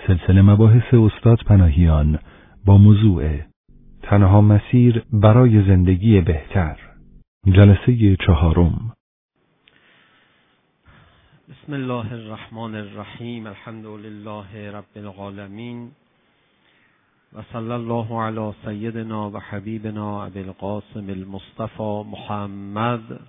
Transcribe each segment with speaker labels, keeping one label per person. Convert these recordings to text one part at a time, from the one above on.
Speaker 1: سلسله مباحث استاد پناهیان با موضوع تنها مسیر برای زندگی بهتر، جلسه 4.
Speaker 2: بسم الله الرحمن الرحیم. الحمد لله رب العالمین و صلی الله علی سیدنا و حبیبنا ابی القاسم المصطفى محمد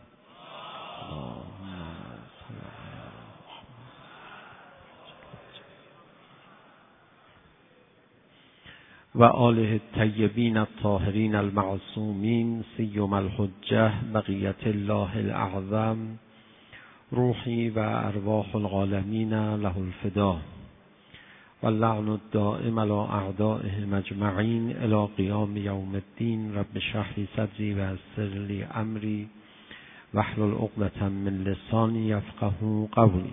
Speaker 2: و آله الطیبین الطاهرین المعصومین سیما الحجة بقیة الله الاعظم روحی و ارواح العالمین له الفدا و اللعن الدائم علی اعدائهم اجمعین الی قیام یوم الدین. رب اشرح لی صدری و یسر لی امری واحلل عقدة من لسانی یفقهوا قولی.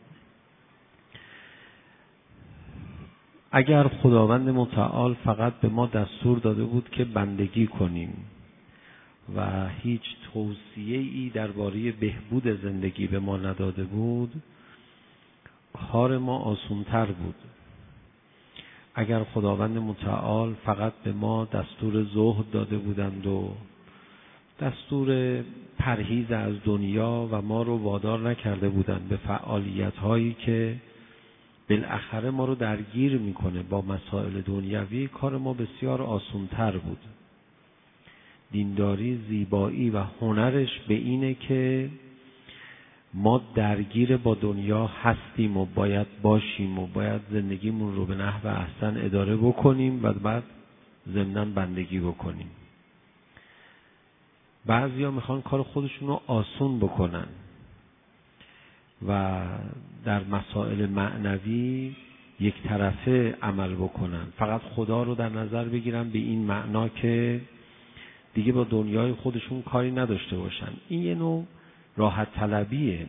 Speaker 2: اگر خداوند متعال فقط به ما دستور داده بود که بندگی کنیم و هیچ توصیه‌ای درباره بهبود زندگی به ما نداده بود، کار ما آسان‌تر بود. اگر خداوند متعال فقط به ما دستور زهد داده بودند و دستور پرهیز از دنیا و ما رو وادار نکرده بودند به فعالیت‌هایی که بالاخره ما رو درگیر میکنه با مسائل دنیوی، کار ما بسیار آسان‌تر بود. دینداری زیبایی و هنرش به اینه که ما درگیر با دنیا هستیم و باید باشیم و باید زندگیمون رو به نحو احسن اداره بکنیم و بعد ضمناً بندگی بکنیم. بعضیا میخوان کار خودشون رو آسون بکنن و در مسائل معنوی یک طرفه عمل بکنن، فقط خدا رو در نظر بگیرن به این معنا که دیگه با دنیای خودشون کاری نداشته باشن. این یه نوع راحت طلبیه.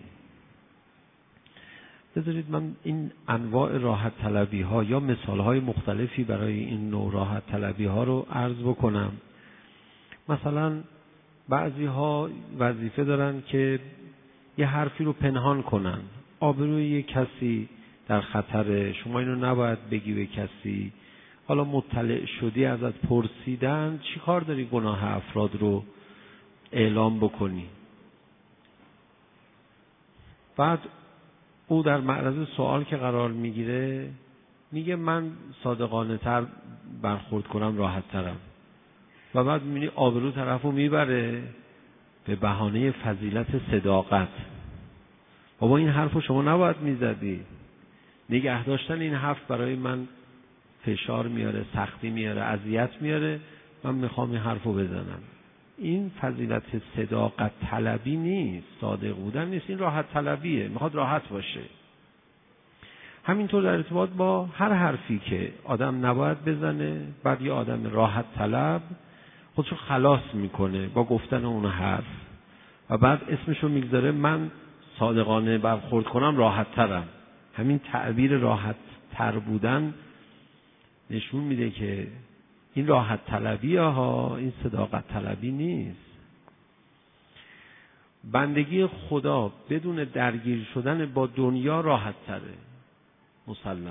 Speaker 2: بذارید من این انواع راحت طلبی ها یا مثال های مختلفی برای این نوع راحت طلبی ها رو عرض بکنم. مثلا بعضی ها وظیفه دارن که یه حرفی رو پنهان کنن، آبروی یه کسی در خطره، شما اینو نباید بگی به کسی، حالا مطلع شدی ازت پرسیدن، چی کار داری گناه افراد رو اعلام بکنی؟ بعد او در معرض سوال که قرار میگیره میگه من صادقانه تر برخورد کنم راحت ترم، و بعد میبینی آبرو طرفو میبره به بهانه فضیلت صداقت. بابا این حرفو شما نباید میزدی، نگه داشتن این حرف برای من فشار میاره، سختی میاره، اذیت میاره، من میخوام این حرفو بزنم. این فضیلت صداقت طلبی نیست، صادق بودن نیست، این راحت طلبیه، میخواد راحت باشه. همینطور در ارتباط با هر حرفی که آدم نباید بزنه، بعد یه آدم راحت طلب خودشو خلاص میکنه با گفتن اون حرف و بعد اسمشو میگذاره من صادقانه برخورد کنم راحت ترم. همین تعبیر راحت تر بودن نشون میده که این راحت طلبیه ها، این صداقت طلبی نیست. بندگی خدا بدون درگیر شدن با دنیا راحت تره، مسلمه.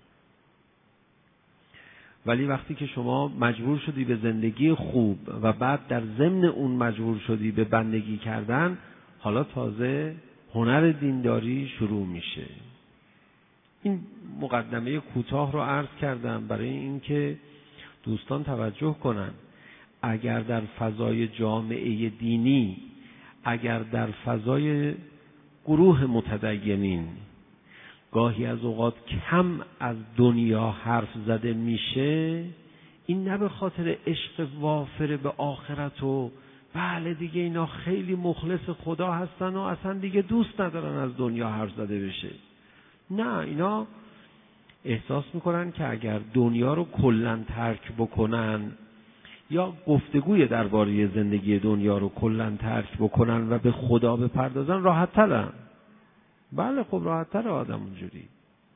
Speaker 2: ولی وقتی که شما مجبور شدی به زندگی خوب و بعد در ضمن اون مجبور شدی به بندگی کردن، حالا تازه هنر دینداری شروع میشه. این مقدمه کوتاه رو عرض کردم برای اینکه دوستان توجه کنن. اگر در فضای جامعه دینی، اگر در فضای گروه متدینین گاهی از اوقات کم از دنیا حرف زده میشه، این نه به خاطر عشق وافر به آخرت و بله دیگه اینا خیلی مخلص خدا هستن و اصلا دیگه دوست ندارن از دنیا حرف زده بشه. نه، اینا احساس میکنن که اگر دنیا رو کلن ترک بکنن یا گفتگوی درباره زندگی دنیا رو کلن ترک بکنن و به خدا بپردازن راحت ترن. بله خب راحت تر آدم اونجوری.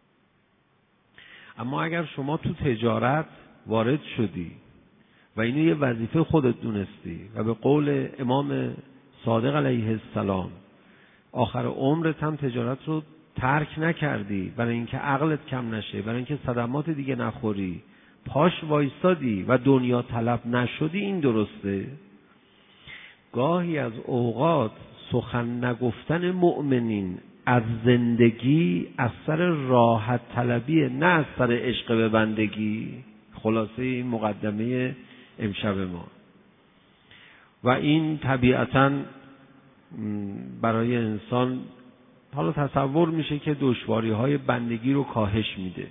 Speaker 2: اما اگر شما تو تجارت وارد شدی و اینو یه وظیفه خودت دونستی و به قول امام صادق علیه السلام آخر عمرت هم تجارت رو ترک نکردی برای اینکه عقلت کم نشه، برای اینکه صدمات دیگه نخوری، پاش وایستادی و دنیا طلب نشدی، این درسته. گاهی از اوقات سخن نگفتن مؤمنین از زندگی از سر راحت طلبیه، نه از سر عشق به بندگی. خلاصه این مقدمه امشب ما. و این طبیعتاً برای انسان حالا تصور میشه که دشواری‌های بندگی رو کاهش میده.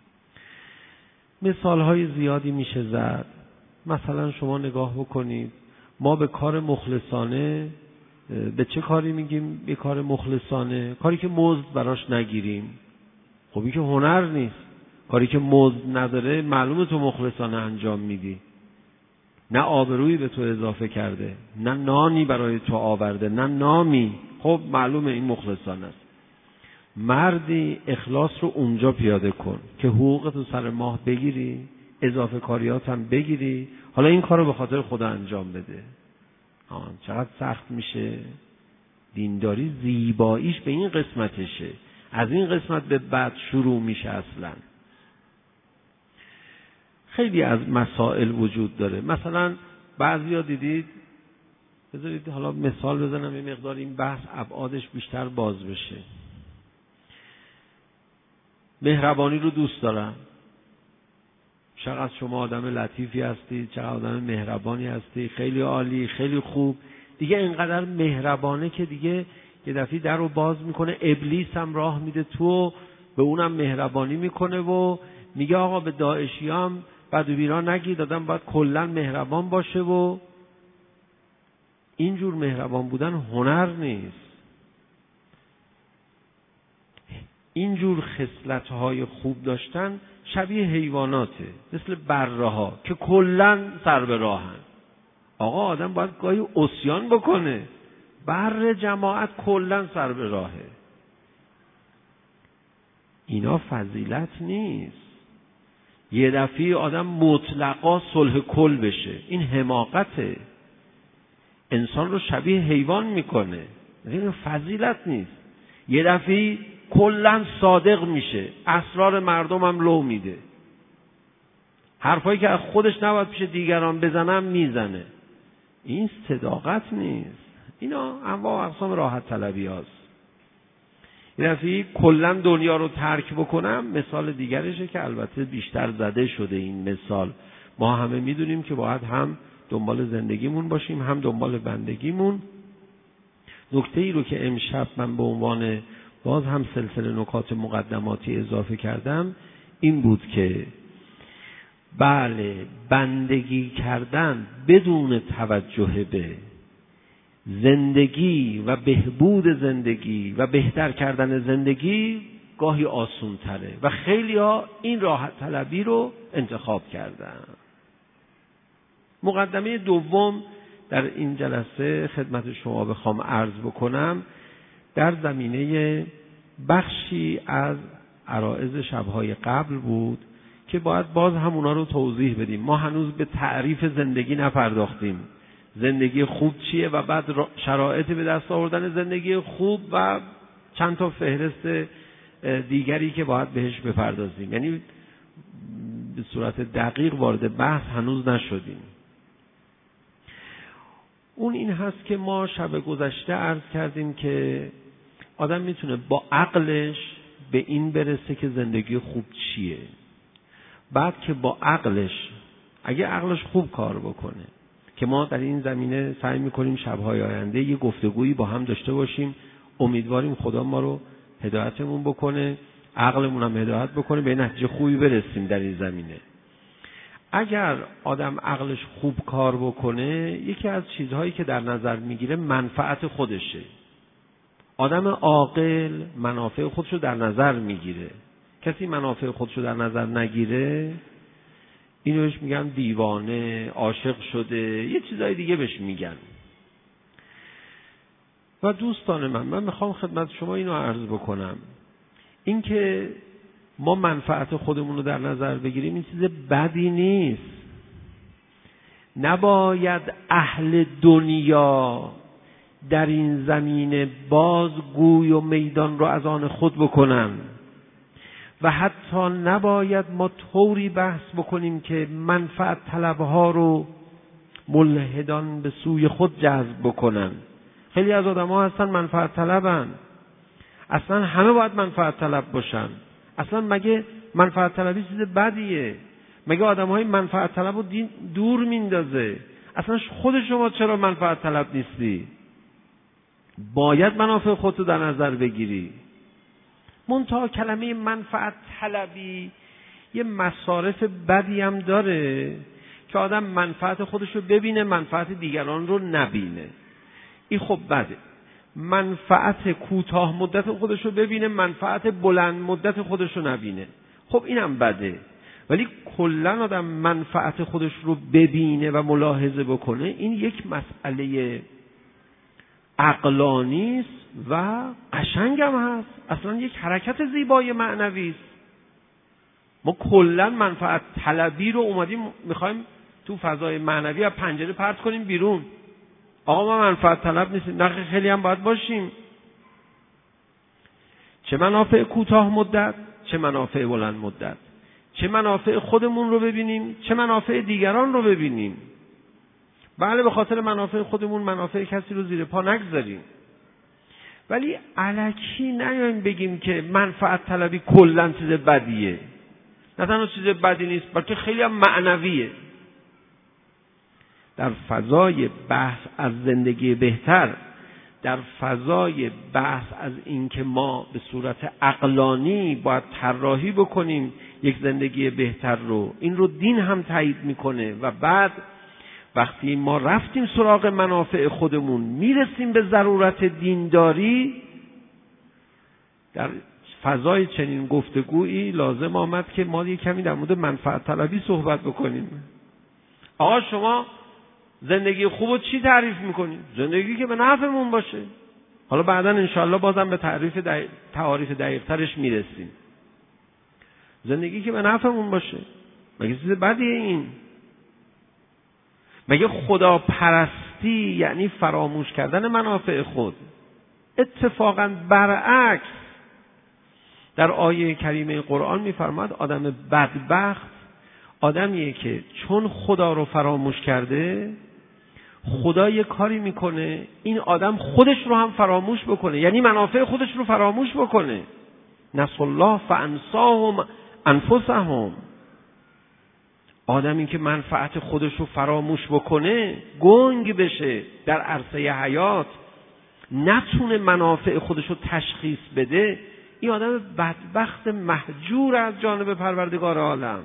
Speaker 2: مثال‌های زیادی میشه زد. مثلا شما نگاه بکنید، ما به کار مخلصانه، به چه کاری میگیم به کار مخلصانه؟ کاری که مزد براش نگیریم. خب این که هنر نیست. کاری که مزد نداره معلومه تو مخلصانه انجام میدی. نه آبرویی به تو اضافه کرده، نه نانی برای تو آورده، نه نامی. خب معلومه این مخلصانه است. مردی اخلاص رو اونجا پیاده کن که حقوق تو سر ماه بگیری، اضافه کاریات هم بگیری، حالا این کار رو به خاطر خدا انجام بده. چقدر سخت میشه. دینداری زیباییش به این قسمتشه. از این قسمت به بعد شروع میشه. اصلا خیلی از مسائل وجود داره. مثلا بعضیا دیدید، بذارید حالا مثال بزنم یه مقدار این بحث ابعادش بیشتر باز بشه. مهربانی رو دوست دارم. چقدر شما آدم لطیفی هستید، چقدر آدم مهربانی هستی، خیلی عالی، خیلی خوب. دیگه اینقدر مهربانه که دیگه یه دفعه در رو باز میکنه، ابلیس هم راه میده تو، به اونم مهربانی میکنه و میگه آقا به داعشی هم بد و بیرا نگید، آدم باید کلا مهربان باشه. و اینجور مهربان بودن هنر نیست. اینجور خصلت‌های خوب داشتن شبیه حیواناته، مثل بره‌ها که کلاً سر به راهن. آقا آدم باید گاهی عصیان بکنه. بر جماعت کلاً سر به راهه. اینا فضیلت نیست. یه دفعه آدم مطلقا صلح کل بشه، این حماقته. انسان رو شبیه حیوان میکنه. این فضیلت نیست. یه دفعه کلاً صادق میشه، اسرار مردم هم لو میده، حرفایی که از خودش نباید پیش دیگران بزنم میزنه. این صداقت نیست. اینا انواع و اقسام راحت طلبی هاست. یه دفعه کلاً دنیا رو ترک بکنم. مثال دیگرشه که البته بیشتر زده شده این مثال. ما همه میدونیم که باید هم دنبال زندگیمون باشیم، هم دنبال بندگیمون. نکته ای رو که امشب من به عنوان باز هم سلسله نکات مقدماتی اضافه کردم این بود که بله، بندگی کردن بدون توجه به زندگی و بهبود زندگی و بهتر کردن زندگی گاهی آسون تره و خیلی ها این راحت طلبی رو انتخاب کردن. مقدمه دوم در این جلسه خدمت شما بخوام عرض بکنم در زمینه بخشی از عرائض شبهای قبل بود که باید باز همونا رو توضیح بدیم. ما هنوز به تعریف زندگی نپرداختیم. زندگی خوب چیه و بعد شرایط به دست آوردن زندگی خوب و چند تا فهرست دیگری که باید بهش بپردازیم. یعنی به صورت دقیق وارد بحث هنوز نشدیم. اون این هست که ما شب گذشته عرض کردیم که آدم میتونه با عقلش به این برسه که زندگی خوب چیه. بعد که با عقلش، اگه عقلش خوب کار بکنه، که ما در این زمینه سعی میکنیم شبهای آینده یه گفتگویی با هم داشته باشیم، امیدواریم خدا ما رو هدایتمون بکنه، عقلمون هم هدایت بکنه، به نتیجه خوبی برسیم در این زمینه. اگر آدم عقلش خوب کار بکنه، یکی از چیزهایی که در نظر میگیره منفعت خودشه. آدم عاقل منافع خودشو در نظر میگیره. کسی منافع خودشو در نظر نگیره، اینو بهش میگن دیوانه، عاشق شده، یه چیزای دیگه بهش میگن. و دوستان من میخوام خدمت شما اینو عرض بکنم، این که ما منفعت خودمون رو در نظر بگیریم این چیز بدی نیست. نباید اهل دنیا در این زمینه باز گوی و میدان رو از آن خود بکنن و حتی نباید ما طوری بحث بکنیم که منفعت طلبها رو ملحدان به سوی خود جذب بکنن. خیلی از آدم ها هستن منفعت طلبن، اصلا همه باید منفعت طلب باشن. اصلا مگه منفعت طلبی چیز بدیه؟ مگه آدم های منفعت طلب رو دور میندازه؟ اصلا خود شما چرا منفعت طلب نیستی؟ باید منافع خودتو در نظر بگیری. منتها کلمه منفعت طلبی یه مصارف بدی هم داره که آدم منفعت خودش رو ببینه، منفعت دیگران رو نبینه. این خب بده. منفعت کوتاه مدت خودش رو ببینه، منفعت بلند مدت خودش رو نبینه. خب اینم بده. ولی کلا آدم منفعت خودش رو ببینه و ملاحظه بکنه، این یک مسئله عقلانی است و قشنگ هم هست. اصلا یک حرکت زیبای معنوی است. ما کلا منفعت طلبی رو اومدیم میخوایم تو فضای معنوی از پنجره پرت کنیم بیرون. آقا ما منفعت طلب نیستیم. نه خیلی هم باید باشیم. چه منافع کوتاه مدت، چه منافع بلند مدت. چه منافع خودمون رو ببینیم، چه منافع دیگران رو ببینیم. بله به خاطر منافع خودمون منافع کسی رو زیر پا نگذاریم. ولی الکی نیایم بگیم که منفعت طلبی کلا چیز بدیه. نه تنها چیز بدی نیست بلکه خیلی هم معنویه. در فضای بحث از زندگی بهتر، در فضای بحث از این که ما به صورت عقلانی باید طراحی بکنیم یک زندگی بهتر رو، این رو دین هم تایید میکنه. و بعد وقتی ما رفتیم سراغ منافع خودمون، میرسیم به ضرورت دینداری، در فضای چنین گفتگویی لازم آمد که ما یک کمی در مورد منفعت طلبی صحبت بکنیم. آقا شما زندگی خوبو چی تعریف میکنید؟ زندگی که به نفعمون باشه. حالا بعدا انشالله بازم به تعاریف دقیق‌ترش میرسیم. زندگی که به نفعمون باشه. مگه چیز بدیه این؟ مگه خدا پرستی یعنی فراموش کردن منافع خود؟ اتفاقا برعکس در آیه کریمه قرآن میفرماد آدم بدبخت آدمیه که چون خدا رو فراموش کرده، خدا یه کاری میکنه این آدم خودش رو هم فراموش بکنه، یعنی منافع خودش رو فراموش بکنه. نسوا الله فانساهم انفسهم. آدمی که منفعت خودش رو فراموش بکنه، گنگ بشه در عرصه حیات، نتونه منافع خودش رو تشخیص بده، این آدم بدبخت مهجور از جانب پروردگار عالم.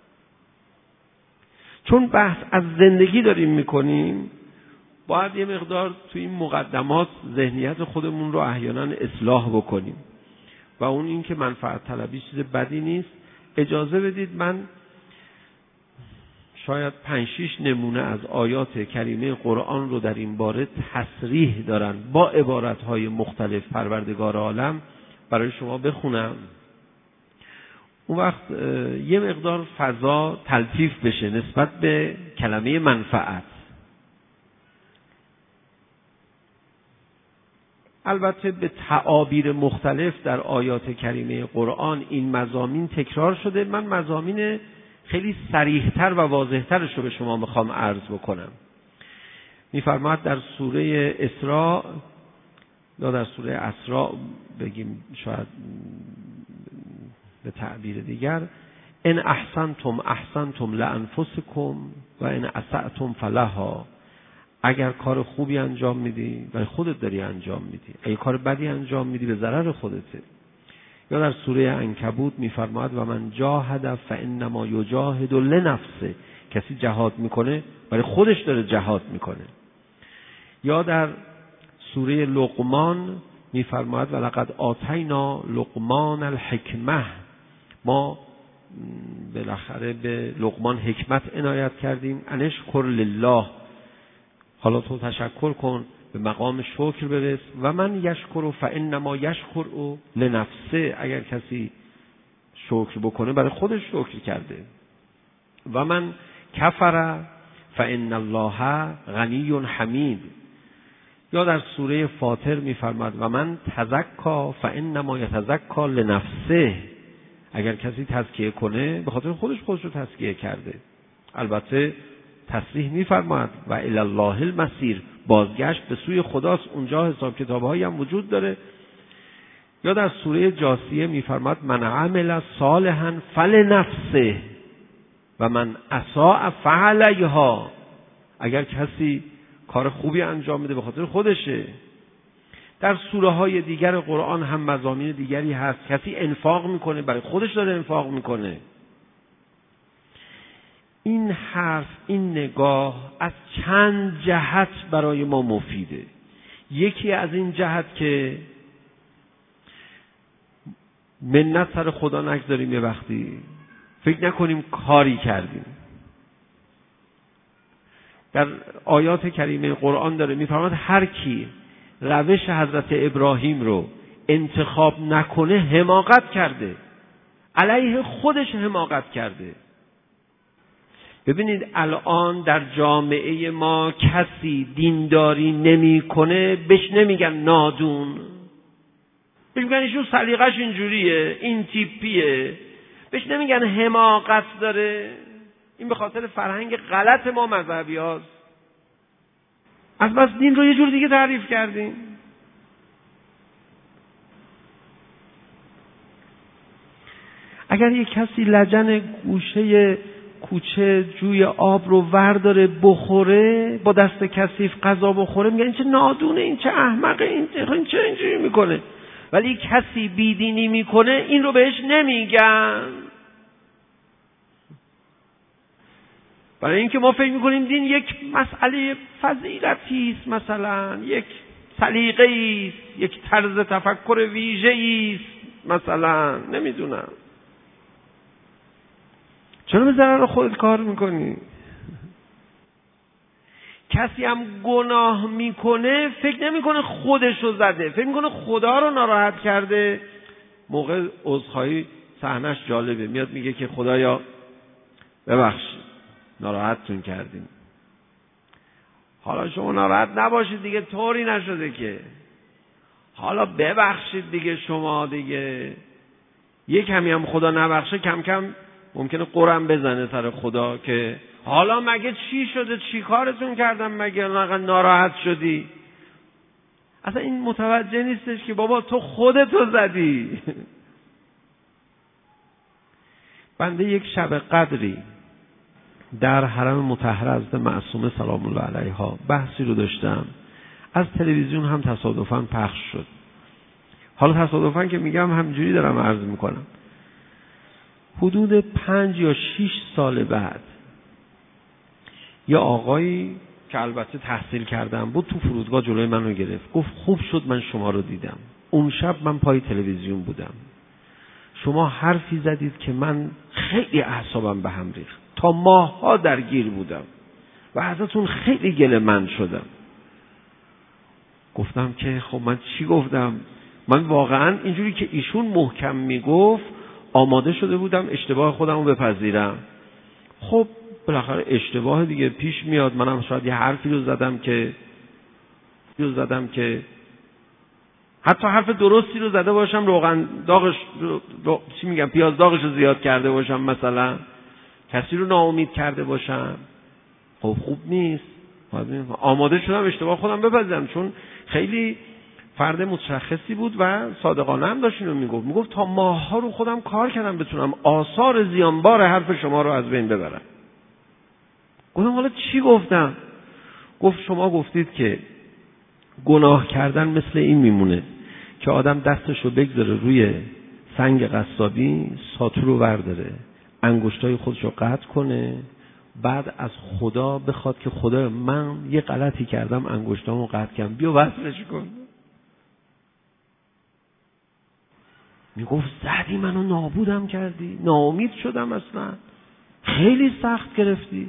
Speaker 2: چون بحث از زندگی داریم میکنیم، باید یه مقدار تو این مقدمات ذهنیت خودمون رو احیانا اصلاح بکنیم. و اون این که منفعت طلبی چیز بدی نیست. اجازه بدید من شاید 5-6 نمونه از آیات کریمه قرآن رو در این باره تصریح دارن با عبارتهای مختلف پروردگار عالم برای شما بخونم. اون وقت یه مقدار فضا تلطیف بشه نسبت به کلمه منفعت. البته به تعابیر مختلف در آیات کریمه قرآن این مضامین تکرار شده. من مضامین خیلی صریح‌تر و واضح‌ترش رو به شما میخوام عرض بکنم. میفرماد در سوره اسراء یا در سوره اسراء بگیم شاید به تعبیر دیگر، ان احسنتم احسنتم لانفسکم و ان اسأتم فلها. اگر کار خوبی انجام میدی و خودت داری انجام میدی، اگه کار بدی انجام میدی به ضرر خودته. یا در سوره عنکبوت میفرماد و من جاهد فانما یجاهد لنفسه. کسی جهاد میکنه برای خودش داره جهاد میکنه. یا در سوره لقمان میفرماد ولقد آتینا لقمان الحکمه. ما بالاخره به لقمان حکمت عنایت کردیم. انشکر لله. حالا تو تشکر کن، به مقام شکر برس. و من یشکر فانما یشکر لنفسه. اگر کسی شکر بکنه برای خودش شکر کرده. و من کفر فان الله غنی حمید. یا در سوره فاطر می‌فرماد و من تزکا فانما یتزکا لنفسه. اگر کسی تزکیه کنه به خاطر خودش رو تزکیه کرده. البته تصریح می‌فرماد و الی الله المصیر، بازگشت به سوی خداست، اونجا حساب کتاب‌هایی هم وجود داره. یا در سوره جاثیه می‌فرماد من عمل صالحا فلنفسه و من اساء فعلیها. اگر کسی کار خوبی انجام میده به خاطر خودشه. در سوره های دیگر قرآن هم مضامین دیگری هست. کسی انفاق میکنه برای خودش داره انفاق میکنه. این حرف، این نگاه از چند جهت برای ما مفیده. یکی از این جهت که منت سر خدا نگذاریم، یه وقتی فکر نکنیم کاری کردیم. در آیات کریمه قرآن داره میفرماد هر کی روش حضرت ابراهیم رو انتخاب نکنه حماقت کرده، علیه خودش حماقت کرده. ببینید الان در جامعه ما کسی دینداری نمیکنه بهش نمیگن نادون، بهش میگن ایشون سلیقش اینجوریه، این تیپیه، بهش نمیگن حماقت داره. این به خاطر فرهنگ غلط ما مذهبی هاست. از بس دین رو یه جور دیگه تعریف کردیم. اگر یک کسی لجن گوشه کوچه جوی آب رو ورداره بخوره، با دست کثیف غذا بخوره، میگن این چه نادونه، این چه احمقه، این چه اینجوری میکنه. ولی کسی بیدینی میکنه این رو بهش نمیگن. برای اینکه ما فکر میکنیم دین یک مسئله فضیلتی است، مثلا یک سلیقه است، یک طرز تفکر ویژه‌ای است، مثلا نمیدونم. چرا به ضرر خودت کار میکنی؟ کسی هم گناه میکنه فکر نمیکنه خودش رو زده، فکر میکنه خدا رو ناراحت کرده. موقع عذرخواهی صحنش جالبه، میاد میگه که خدایا ببخشید ناراحتتون کردیم. حالا شما ناراحت نباشید دیگه، طوری نشده که. حالا ببخشید دیگه، شما دیگه یک کمی هم خدا نبخشه کم کم ممکنه قرم بزنه سر خدا که حالا مگه چی شده، چی کارتون کردم مگه ناراحت شدی. اصلا این متوجه نیستش که بابا تو خودتو زدی. بنده یک شب قدری در حرم مطهر حضرت معصومه سلام الله علیها بحثی رو داشتم، از تلویزیون هم تصادفاً پخش شد. حالا تصادفاً که میگم همینجوری دارم عرض میکنم. حدود 5 یا 6 سال بعد یه آقایی که البته تحصیل کردم بود تو فرودگاه جلوی من رو گرفت، گفت خوب شد من شما رو دیدم. اون شب من پای تلویزیون بودم، شما حرفی زدید که من خیلی اعصابم به هم ریخت، تا ماه‌ها درگیر بودم و ازتون خیلی گله من شدم. گفتم که خب من چی گفتم؟ من واقعا اینجوری که ایشون محکم میگفت آماده شده بودم اشتباه خودم رو بپذیرم. خب بالاخره اشتباه دیگه پیش میاد، منم شاید یه حرفی رو زدم که حتی حرف درستی رو زده باشم، روغن داغش چی میگم، پیاز داغش رو زیاد کرده باشم، مثلا کسی رو ناامید کرده باشم. خب خوب نیست. آماده شدم اشتباه خودم بپذیرم، چون خیلی فرد متشخصی بود و صادقانه هم داشت اینو میگفت تا ماه‌ها رو خودم کار کردم بتونم آثار زیانبار حرف شما رو از بین ببرم. گفتم حالا چی گفتم؟ گفت شما گفتید که گناه کردن مثل این میمونه که آدم دستشو بگذاره روی سنگ قصابی، ساتور رو ورداره، انگشتای خودشو قطع کنه، بعد از خدا بخواد که خدا من یه غلطی کردم انگشتامو قطع کردم، بیا وصلش کن. میگفت زدی منو نابودم کردی، ناامید شدم، اصلا خیلی سخت گرفتی.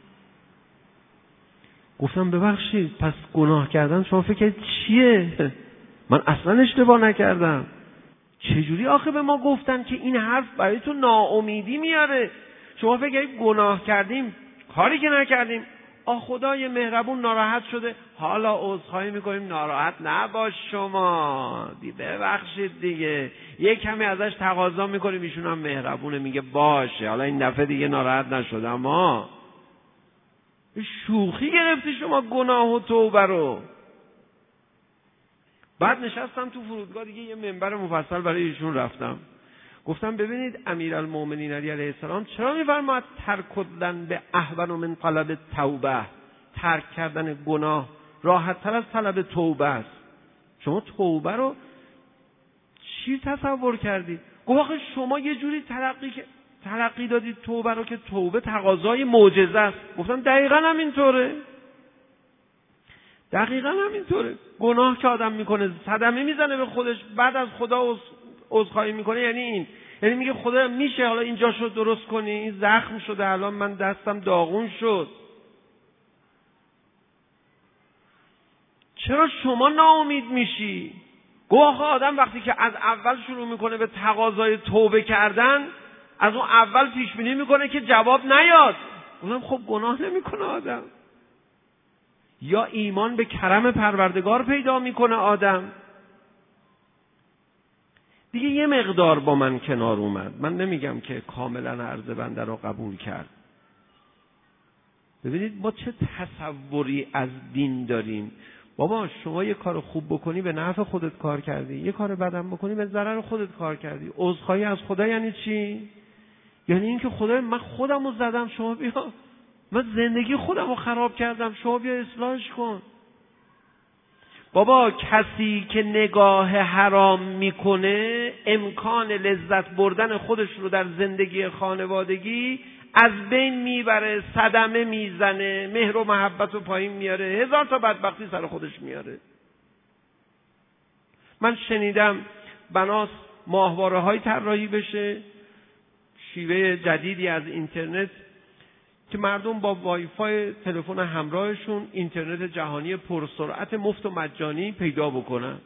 Speaker 2: گفتم ببخشید پس گناه کردن شما فکر کنید چیه؟ من اصلا اشتباه نکردم. چجوری آخه به ما گفتن که این حرف برای تو ناامیدی میاره؟ شما فکر کنید گناه کردیم، کاری که نکردیم، خدای مهربون ناراحت شده، حالا عذرخواهی میکنیم ناراحت نباش شما ببخشید دیگه، یک کمی ازش تقاضا میکنیم، ایشون هم مهربونه میگه باشه حالا این دفعه دیگه ناراحت نشد. اما شوخی گرفتی شما گناه و توبه رو. بعد نشستم تو فرودگاه دیگه، یه منبر مفصل برای ایشون رفتم، گفتم ببینید امیرالمومنین علی علیه السلام چرا میفرماید ترک الذنب اهون من طلب توبه، ترک کردن گناه راحت تر از طلب توبه است. شما توبه رو چی تصور کردید؟ گفت آخه شما یه جوری تلقی دادید توبه رو که توبه تقاضای معجزه است. گفتم دقیقاً همینطوره، دقیقاً همینطوره. گناه که آدم میکنه صدمه میزنه به خودش، بعد از خدا عذرخواهی میکنه، یعنی این، یعنی میگه خدا میشه حالا اینجا شو درست کنی، این زخم شده الان من دستم داغون شد. چرا شما ناامید میشی؟ گواه آدم وقتی که از اول شروع میکنه به تقاضای توبه کردن، از اون اول پیش بینی میکنه که جواب نیاد. اونم خب گناه نمیکنه آدم، یا ایمان به کرم پروردگار پیدا میکنه آدم. دیگه یه مقدار با من کنار اومد. من نمیگم که کاملا عرض بنده رو قبول کرد. ببینید ما چه تصوری از دین داریم. بابا شما یه کار خوب بکنی به نفع خودت کار کردی، یه کار بدم بکنی به ضرر خودت کار کردی. عذرخواهی از خدا یعنی چی؟ یعنی اینکه خدا من خودم رو زدم، شما بیا، من زندگی خودم رو خراب کردم، شما بیا اصلاحش کن. بابا کسی که نگاه حرام میکنه امکان لذت بردن خودش رو در زندگی خانوادگی از بین میبره، صدمه میزنه، مهر و محبت رو پایین میاره، هزار تا بدبختی سر خودش میاره. من شنیدم بناس ماهواره های طراحی بشه، شیوه جدیدی از اینترنت که مردم با وای فای تلفن همراهشون اینترنت جهانی پرسرعت مفت و مجانی پیدا بکنن.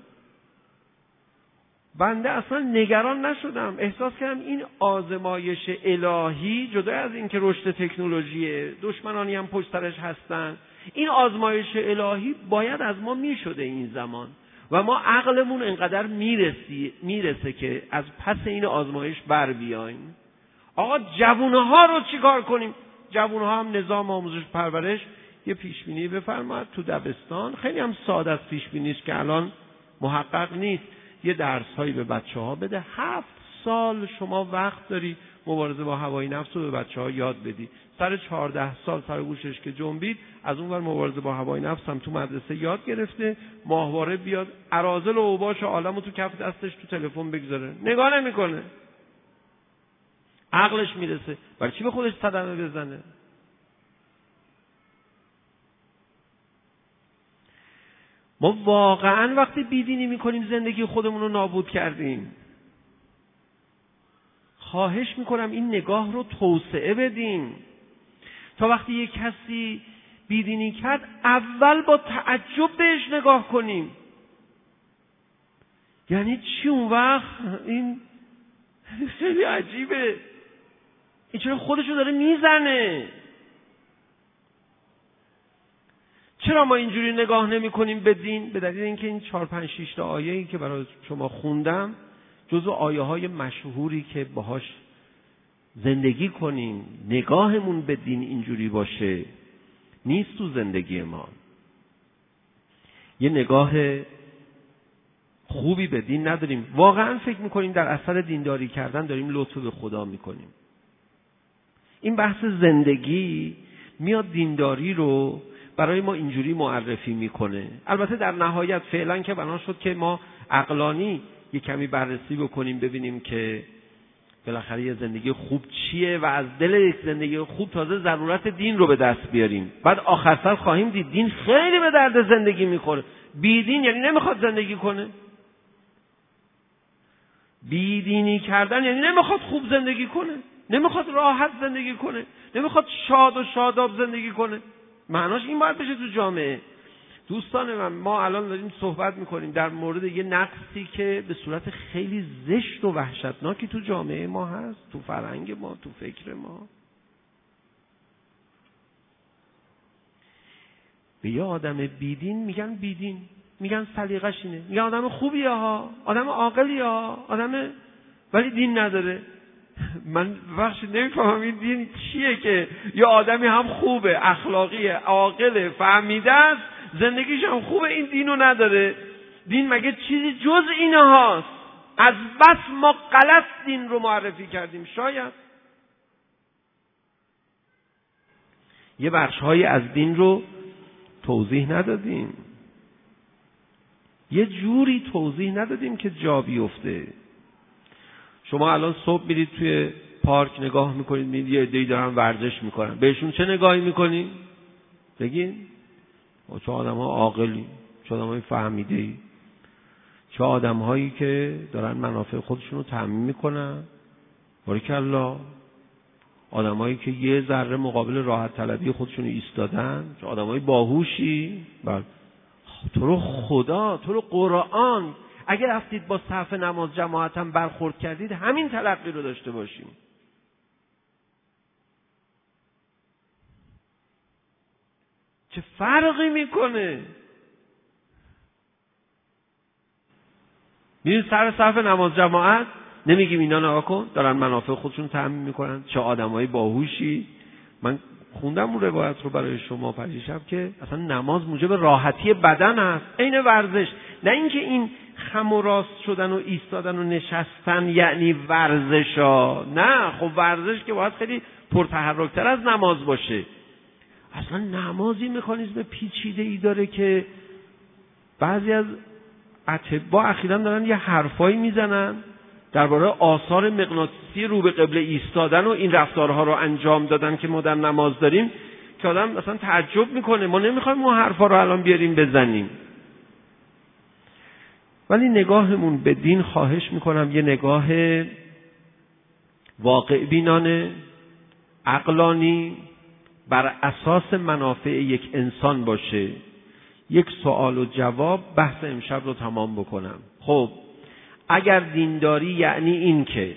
Speaker 2: بنده اصلا نگران نشدم، احساس کردم این آزمایش الهی، جدا از این که رشد تکنولوژیه، دشمنانی هم پشت سرش هستن، این آزمایش الهی باید از ما میشده این زمان و ما عقلمون انقدر میرسه که از پس این آزمایش بر بیاییم. آقا جوانها رو چیکار کنیم؟ جوانها هم نظام آموزش پرورش یه پیشبینی بفرماید تو دبستان، خیلی هم ساده است پیشبینیش که الان محقق نیست، یه درس‌هایی به بچه‌ها بده. 7 سال شما وقت داری مبارزه با هوای نفس رو به بچه‌ها یاد بدی. سر 14 سال سر گوشش که جنبید، از اون ور مبارزه با هوای نفس هم تو مدرسه یاد گرفته، ماهواره بیاد اراذل و اوباش عالمو تو کف دستش تو تلفن بگذاره، نگاه نمی‌کنه. عقلش میرسه، برای چی به خودش صدمه بزنه؟ ما واقعا وقتی بیدینی میکنیم زندگی خودمون رو نابود کردیم. خواهش میکنم این نگاه رو توسعه بدیم. تا وقتی یک کسی بیدینی کرد اول با تعجب بهش نگاه کنیم. یعنی چی اون وقت؟ این خیلی عجیبه، این چرا خودشو داره میزنه؟ چرا ما اینجوری نگاه نمی کنیم به دین؟ به دلیل اینکه این 4 5 6 تا آیه‌ای که برای شما خوندم جزو آیه‌های مشهوری که باهاش زندگی کنیم، نگاهمون به دین اینجوری باشه، نیست تو زندگی ما. یه نگاه خوبی به دین نداریم. واقعا فکر میکنیم در اثر دینداری کردن داریم لطف به خدا میکنیم. این بحث زندگی میاد دینداری رو برای ما اینجوری معرفی میکنه. البته در نهایت فعلا که بنا شد که ما عقلانی یک کمی بررسی بکنیم، ببینیم که بالاخره یه زندگی خوب چیه و از دل یک زندگی خوب تازه ضرورت دین رو به دست بیاریم. بعد آخر سر خواهیم دید دین خیلی به درد زندگی میخوره. بیدین یعنی نمیخواد زندگی کنه. بیدینی کردن یعنی نمیخواد خوب زندگی کنه، نمیخواد راحت زندگی کنه، نمیخواد شاد و شاداب زندگی کنه. معناش این باید بشه تو جامعه. دوستان من، ما الان داریم صحبت میکنیم در مورد یه نقصی که به صورت خیلی زشت و وحشتناکی تو جامعه ما هست، تو فرهنگ ما، تو فکر ما. به یه آدم بیدین میگن بیدین، میگن سلیقه‌ش اینه، میگن آدم خوبیه ها، آدم عاقلیه ها، ولی دین نداره. من بخشی نمیفهمم این دین چیه که یه آدمی هم خوبه، اخلاقیه، عاقله، فهمیده است، زندگیش هم خوبه، این دینو نداره. دین مگه چیزی جز اینه هاست؟ از بس ما غلط دین رو معرفی کردیم. شاید یه بخش‌هایی از دین رو توضیح ندادیم، یه جوری توضیح ندادیم که جا بیفته. شما الان صبح میرید توی پارک نگاه میکنید، میرید یه عده‌ای دارن ورزش میکنن، بهشون چه نگاهی میکنین؟ بگین چه آدم‌ها عاقلی، چه آدم‌های فهمیده‌ای، چه آدم‌هایی که دارن منافع خودشون رو تامین میکنن. بارکالله. آدمایی که یه ذره مقابل راحت طلبی خودشون ایستادن، چه آدمای باهوشی. بله. تو رو خدا، تو رو قرآن، اگر رفتید با صف نماز جماعت هم برخورد کردید، همین تلقی رو داشته باشیم. چه فرقی میکنه؟ میرید سر صف نماز جماعت، نمیگیم اینا نگاه کن دارن منافع خودشون تامین میکنن، چه آدمای باهوشی. من خوندم اون روایت رو برای شما پریشب که اصلا نماز موجب راحتی بدن است، عین ورزش. نه اینکه این خم و راست شدن و ایستادن و نشستن یعنی ورزش ها. نه، خب ورزش که باید خیلی پرتحرکتر از نماز باشه. اصلا نمازی مکانیزم پیچیده ای داره که بعضی از اطباء اخیراً دارن یه حرفایی میزنن درباره آثار مغناطیسی رو به قبله ایستادن و این رفتارها رو انجام دادن که ما در نماز داریم، که آدم مثلا تعجب میکنه. ما نمیخوایم اون حرفا رو الان بیاریم بزنیم، ولی نگاهمون به دین خواهش میکنم یه نگاه واقع بینانه، عقلانی، بر اساس منافع یک انسان باشه. یک سوال و جواب بحث امشب رو تمام بکنم. خب اگر دینداری یعنی این که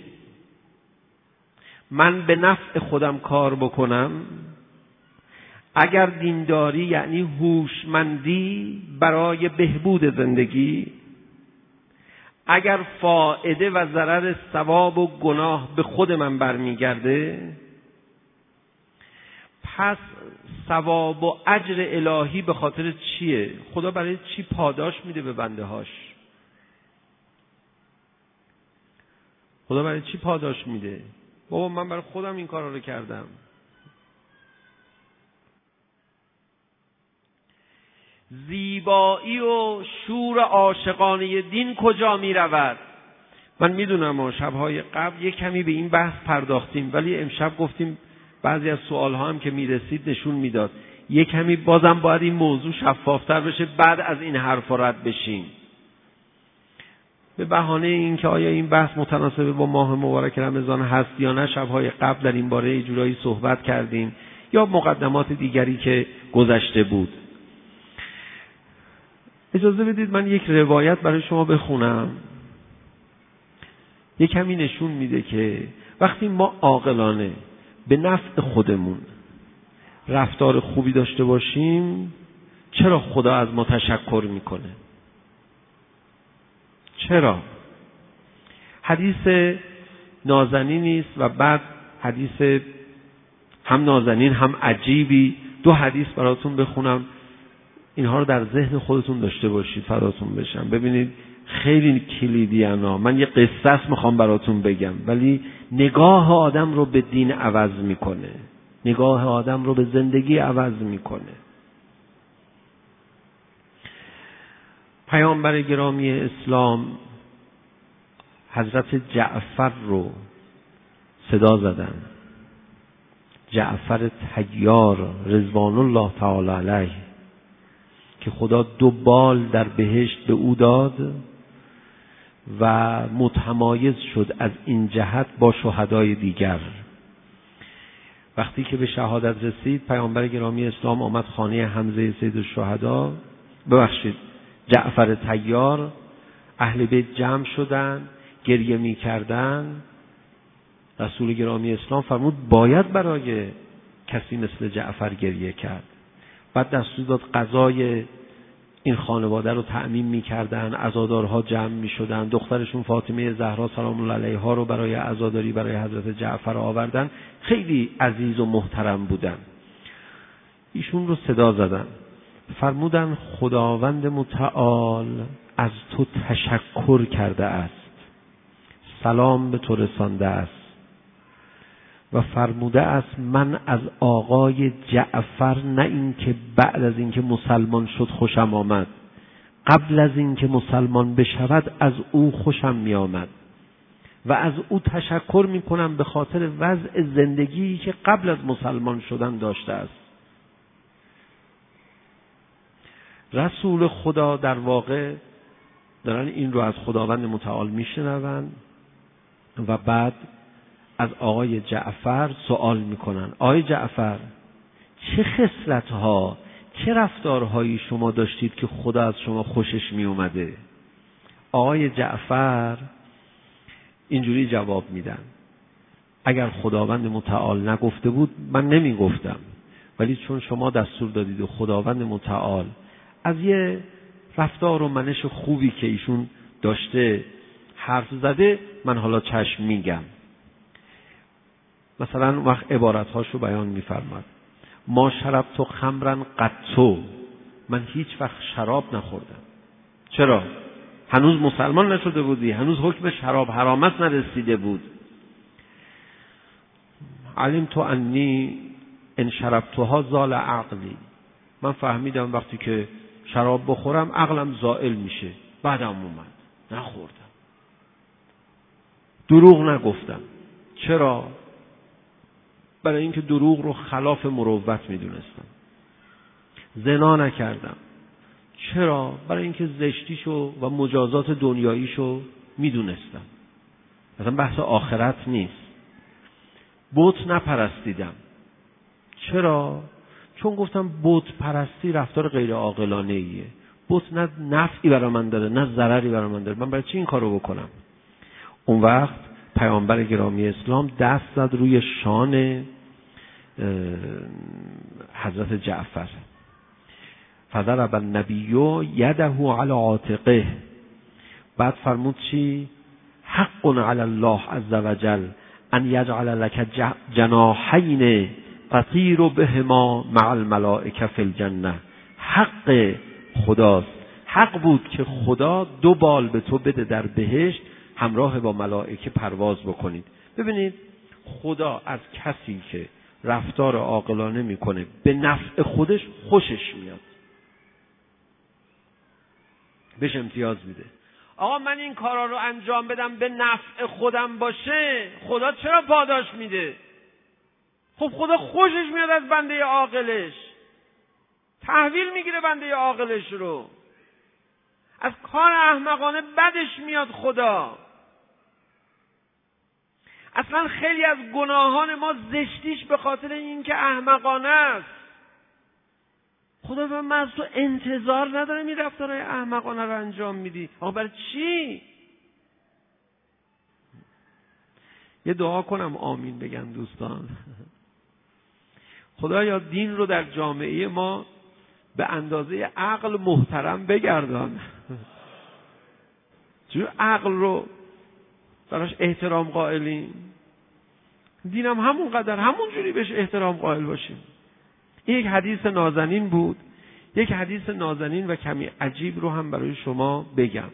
Speaker 2: من به نفع خودم کار بکنم، اگر دینداری یعنی هوشمندی برای بهبود زندگی، اگر فائده و ضرر ثواب و گناه به خود من برمیگرده، پس ثواب و اجر الهی به خاطر چیه؟ خدا برای چی پاداش میده به بنده هاش؟ خدا برای چی پاداش میده؟ بابا من برای خودم این کارا رو کردم. زیبایی و شور عاشقانه دین کجا می رود؟ من میدونم ما شبهای قبل یک کمی به این بحث پرداختیم، ولی امشب گفتیم بعضی از سوالها هم که میرسید نشون میداد یک کمی بازم باید این موضوع شفافتر بشه، بعد از این حرفا رد بشیم. به بهانه این که آیا این بحث متناسب با ماه مبارک رمضان هست یا نه، شبهای قبل در این باره جورایی صحبت کردیم، یا مقدمات دیگری که گذشته بود. اجازه بدید من یک روایت برای شما بخونم. یک کمی نشون میده که وقتی ما عاقلانه به نفع خودمون رفتار خوبی داشته باشیم، چرا خدا از ما تشکر میکنه؟ چرا؟ حدیث نازنینی است و بعد حدیث هم نازنین هم عجیبی. دو حدیث براتون بخونم، اینها رو در ذهن خودتون داشته باشید، فراتون بشن. ببینید خیلی کلیدی انا. من یه قصه میخوام براتون بگم، ولی نگاه آدم رو به دین عوض میکنه، نگاه آدم رو به زندگی عوض میکنه. پیامبر گرامی اسلام حضرت جعفر رو صدا زدن، جعفر طیار رضوان الله تعالی علیه، که خدا 2 بال در بهشت به او داد و متمایز شد از این جهت با شهدای دیگر. وقتی که به شهادت رسید، پیامبر گرامی اسلام آمد خانه حمزه سید الشهدا، جعفر طیار. اهل بیت جمع شدن، گریه می کردن. رسول گرامی اسلام فرمود باید برای کسی مثل جعفر گریه کرد. بعد دستور داد غذای این خانواده رو تأمین می‌کردن، عزادارها جمع می‌شدن، دخترشون فاطمه زهرا سلام الله علیها رو برای عزاداری برای حضرت جعفر آوردن. خیلی عزیز و محترم بودن. ایشون رو صدا زدن، فرمودن خداوند متعال از تو تشکر کرده است، سلام به تو رسانده است و فرموده است من از آقای جعفر نه این که بعد از این که مسلمان شد خوشم آمد، قبل از این که مسلمان بشود از او خوشم می آمد و از او تشکر می کنم به خاطر وضع زندگی که قبل از مسلمان شدن داشته است. رسول خدا در واقع دارن این رو از خداوند متعال میشنوند و بعد از آقای جعفر سوال میکنن آقای جعفر چه خصلت‌ها چه رفتارهایی شما داشتید که خدا از شما خوشش می اومده؟ آقای جعفر اینجوری جواب میدن اگر خداوند متعال نگفته بود من نمی گفتم، ولی چون شما دستور دادید و خداوند متعال از یه رفتار و منش خوبی که ایشون داشته حرف زده، من حالا چشم میگم. مثلا وقت عبارتهاشو بیان میفرماد ما شربت خمرن قطو، من هیچ وقت شراب نخوردم. چرا؟ هنوز مسلمان نشده بودی، هنوز حکم شراب حرامت نرسیده بود. علمت انی ان شربتها زال عقلی، من فهمیدم وقتی که شراب بخورم عقلم زائل میشه. بعدم اومد نخوردم. دروغ نگفتم. چرا؟ برای اینکه دروغ رو خلاف مروت میدونستم. زنا نکردم. چرا؟ برای اینکه زشتیشو و مجازات دنیاییشو میدونستم. مثلا بحث آخرت نیست. بت نپرستیدم. چرا؟ چون گفتم بت پرستی رفتار غیر عاقلانه ایه. بت نه نفعی برای من داره نه ضرری برای من داره، من برای چی این کارو بکنم؟ اون وقت پیامبر گرامی اسلام دست زد روی شان حضرت جعفر. فضرب النبی یده علی عاتقه. بعد فرمود چی؟ حق علی الله عز وجل ان یجعل لك جناحین تطیر بهما مع الملائکه فی الجنه. حق خداست. حق بود که خدا 2 بال به تو بده در بهشت، همراه با ملائکه پرواز بکنید. ببینید خدا از کسی که رفتار عاقلانه میکنه به نفع خودش خوشش میاد، بهش امتیاز میده. آقا من این کارا رو انجام بدم به نفع خودم باشه، خدا چرا پاداش میده؟ خب خدا خوشش میاد از بنده عاقلش، تحویل میگیره بنده عاقلش رو. از کار احمقانه بدش میاد خدا. اصلا خیلی از گناهان ما زشتیش به خاطر اینکه احمقانه است. خدا به من از تو انتظار نداره این رفتارهای احمقانه رو انجام میدی. آقا برای چی؟ یه دعا کنم آمین بگن دوستان. خدایا دین رو در جامعه ما به اندازه عقل محترم بگردان. چون عقل رو براش احترام قائلیم، دینم همون قدر همون جوری بهش احترام قائل باشیم. این یک حدیث نازنین بود. یک حدیث نازنین و کمی عجیب رو هم برای شما بگم.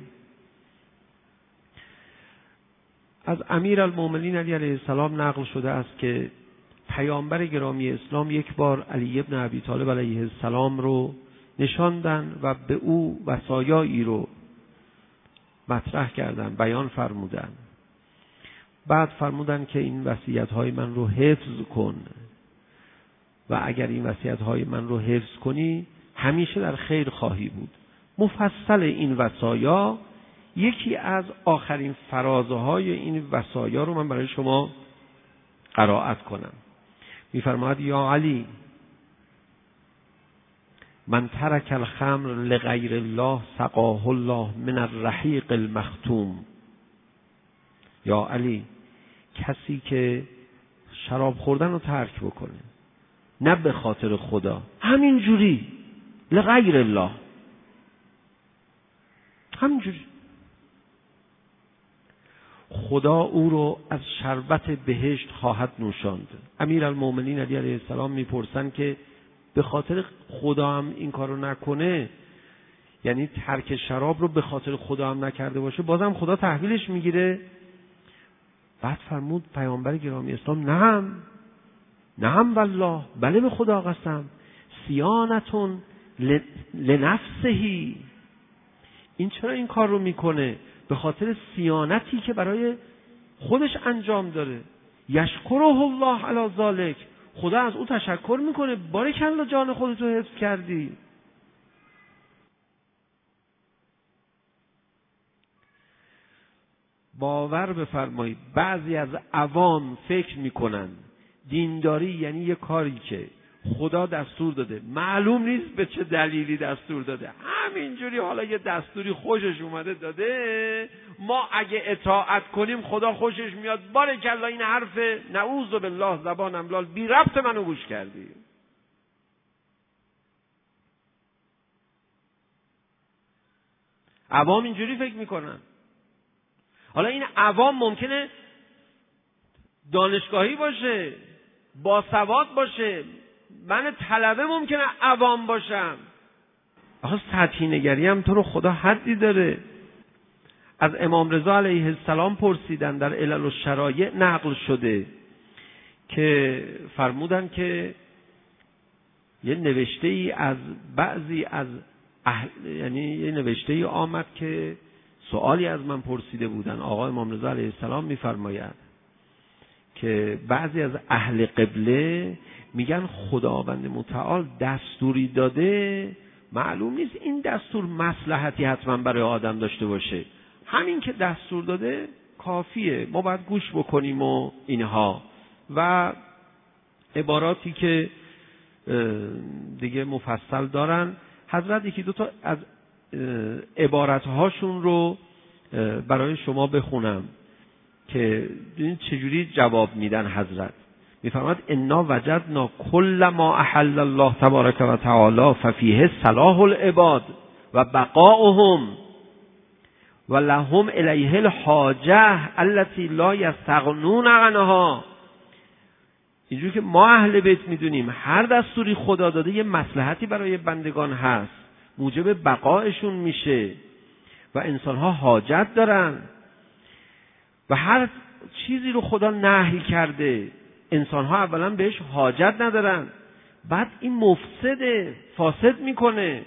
Speaker 2: از امیرالمومنین علی علیه السلام نقل شده است که پیامبر گرامی اسلام یک بار علی ابن ابی طالب علیه السلام رو نشاندن و به او وصایایی رو مطرح کردن، بیان فرمودن. بعد فرمودن که این وصیت‌های من رو حفظ کن و اگر این وصیت‌های من رو حفظ کنی همیشه در خیر خواهی بود. مفصل این وصایا یکی از آخرین فرازهای این وصایا رو من برای شما قرائت کنم. می‌فرماید یا علی من ترک الخمر لغیر الله سقاه الله من الرحیق المختوم. یا علی کسی که شراب خوردن رو ترک بکنه نه به خاطر خدا، همین جوری لغیر الله، همین جوری. خدا او رو از شربت بهشت خواهد نوشاند. امیرالمومنین علی علیه السلام میپرسن که به خاطر خدا هم این کارو نکنه، یعنی ترک شراب رو به خاطر خدا هم نکرده باشه، بازم خدا تحویلش میگیره؟ بعد فرمود پیامبر گرامی اسلام نعم والله، بله به خدا قسم، صیانتون لنفسهی. این چرا این کار رو میکنه؟ به خاطر صیانتی که برای خودش انجام داره. یشکره الله علی ذالک، خدا از او تشکر میکنه، بارکالله جان خودتو حفظ کردی. باور بفرمایید بعضی از عوام فکر میکنن دینداری یعنی یه کاری که خدا دستور داده، معلوم نیست به چه دلیلی دستور داده، همینجوری حالا یه دستوری خوشش اومده داده، ما اگه اطاعت کنیم خدا خوشش میاد، بارکالله این حرف نعوذ بالله زبانم لال بی ربط منو گوش کردی. عوام اینجوری فکر میکنن. حالا این عوام ممکنه دانشگاهی باشه، باسواد باشه، من طلبه ممکنه عوام باشم. آخه سطحی نگری هم تو رو خدا حدی داره. از امام رضا علیه السلام پرسیدن، در علل الشرایع نقل شده که فرمودن که یه نوشته ای از بعضی از یعنی یه نوشته ای آمد که سوالی از من پرسیده بودن. آقا امام رضا علیه السلام میفرماید که بعضی از اهل قبله میگن خداوند متعال دستوری داده، معلوم نیست این دستور مصلحتی حتما برای آدم داشته باشه، همین که دستور داده کافیه، ما باید گوش بکنیم و اینها. و عباراتی که دیگه مفصل دارن، حضرت یکی دو تا از عبارتهاشون رو برای شما بخونم که ببینید چجوری جواب میدن. حضرت میفرماد انا وجدنا کل ما احل الله تبارک و تعالی ففیه صلاح العباد و بقاؤهم و لهم الیه الحاجه التي لا یستغنون عنها. اینجوری که ما اهل بیت میدونیم هر دستوری خدا داده یه مصلحتی برای بندگان هست، موجب بقایشون میشه و انسانها حاجت دارن، و هر چیزی رو خدا نهی کرده انسانها اولا بهش حاجت ندارن، بعد این مفسده، فاسد میکنه،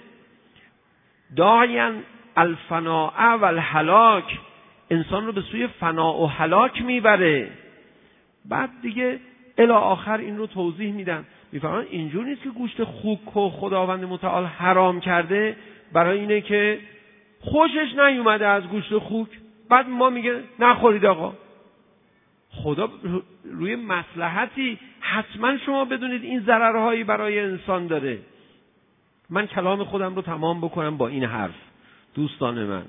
Speaker 2: داعیان الفناء و الهلاک، انسان رو به سوی فنا و هلاک میبره. بعد دیگه الی آخر این رو توضیح میدن، میفهمن اینجور نیست که گوشت خوک و خداوند متعال حرام کرده برای اینه که خوشش نیومده از گوشت خوک، بعد ما میگه نخورید. آقا خدا روی مصلحتی حتما شما بدونید این ضررهایی برای انسان داره. من کلام خودم رو تمام بکنم با این حرف. دوستان من،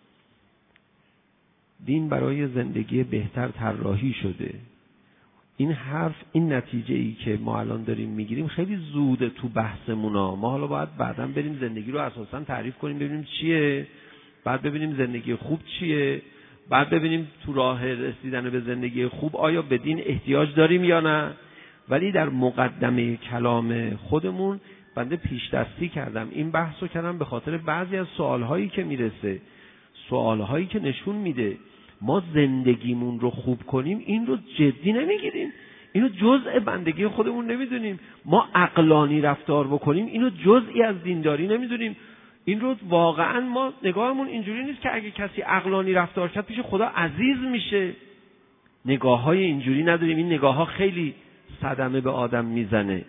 Speaker 2: دین برای زندگی بهتر طراحی شده. این حرف، این نتیجه ای که ما الان داریم میگیریم خیلی زوده تو بحثمونا. ما حالا باید بعداً بریم زندگی رو اساساً تعریف کنیم، ببینیم چیه، بعد ببینیم زندگی خوب چیه، بعد ببینیم تو راه رسیدن به زندگی خوب آیا به دین احتیاج داریم یا نه. ولی در مقدمه کلام خودمون بنده پیش دستی کردم، این بحثو کردم به خاطر بعضی از سوالهایی که میرسه، سوالهایی که نشون میده ما زندگیمون رو خوب کنیم این رو جدی نمیگیریم، اینو جزء بندگی خودمون نمیدونیم. ما عقلانی رفتار بکنیم اینو جزئی از دینداری نمیدونیم. این رو واقعا ما نگاهمون اینجوری نیست که اگه کسی عقلانی رفتار کرد پیش خدا عزیز میشه. نگاه‌های اینجوری نداریم. این نگاه‌ها خیلی صدمه به آدم میزنه.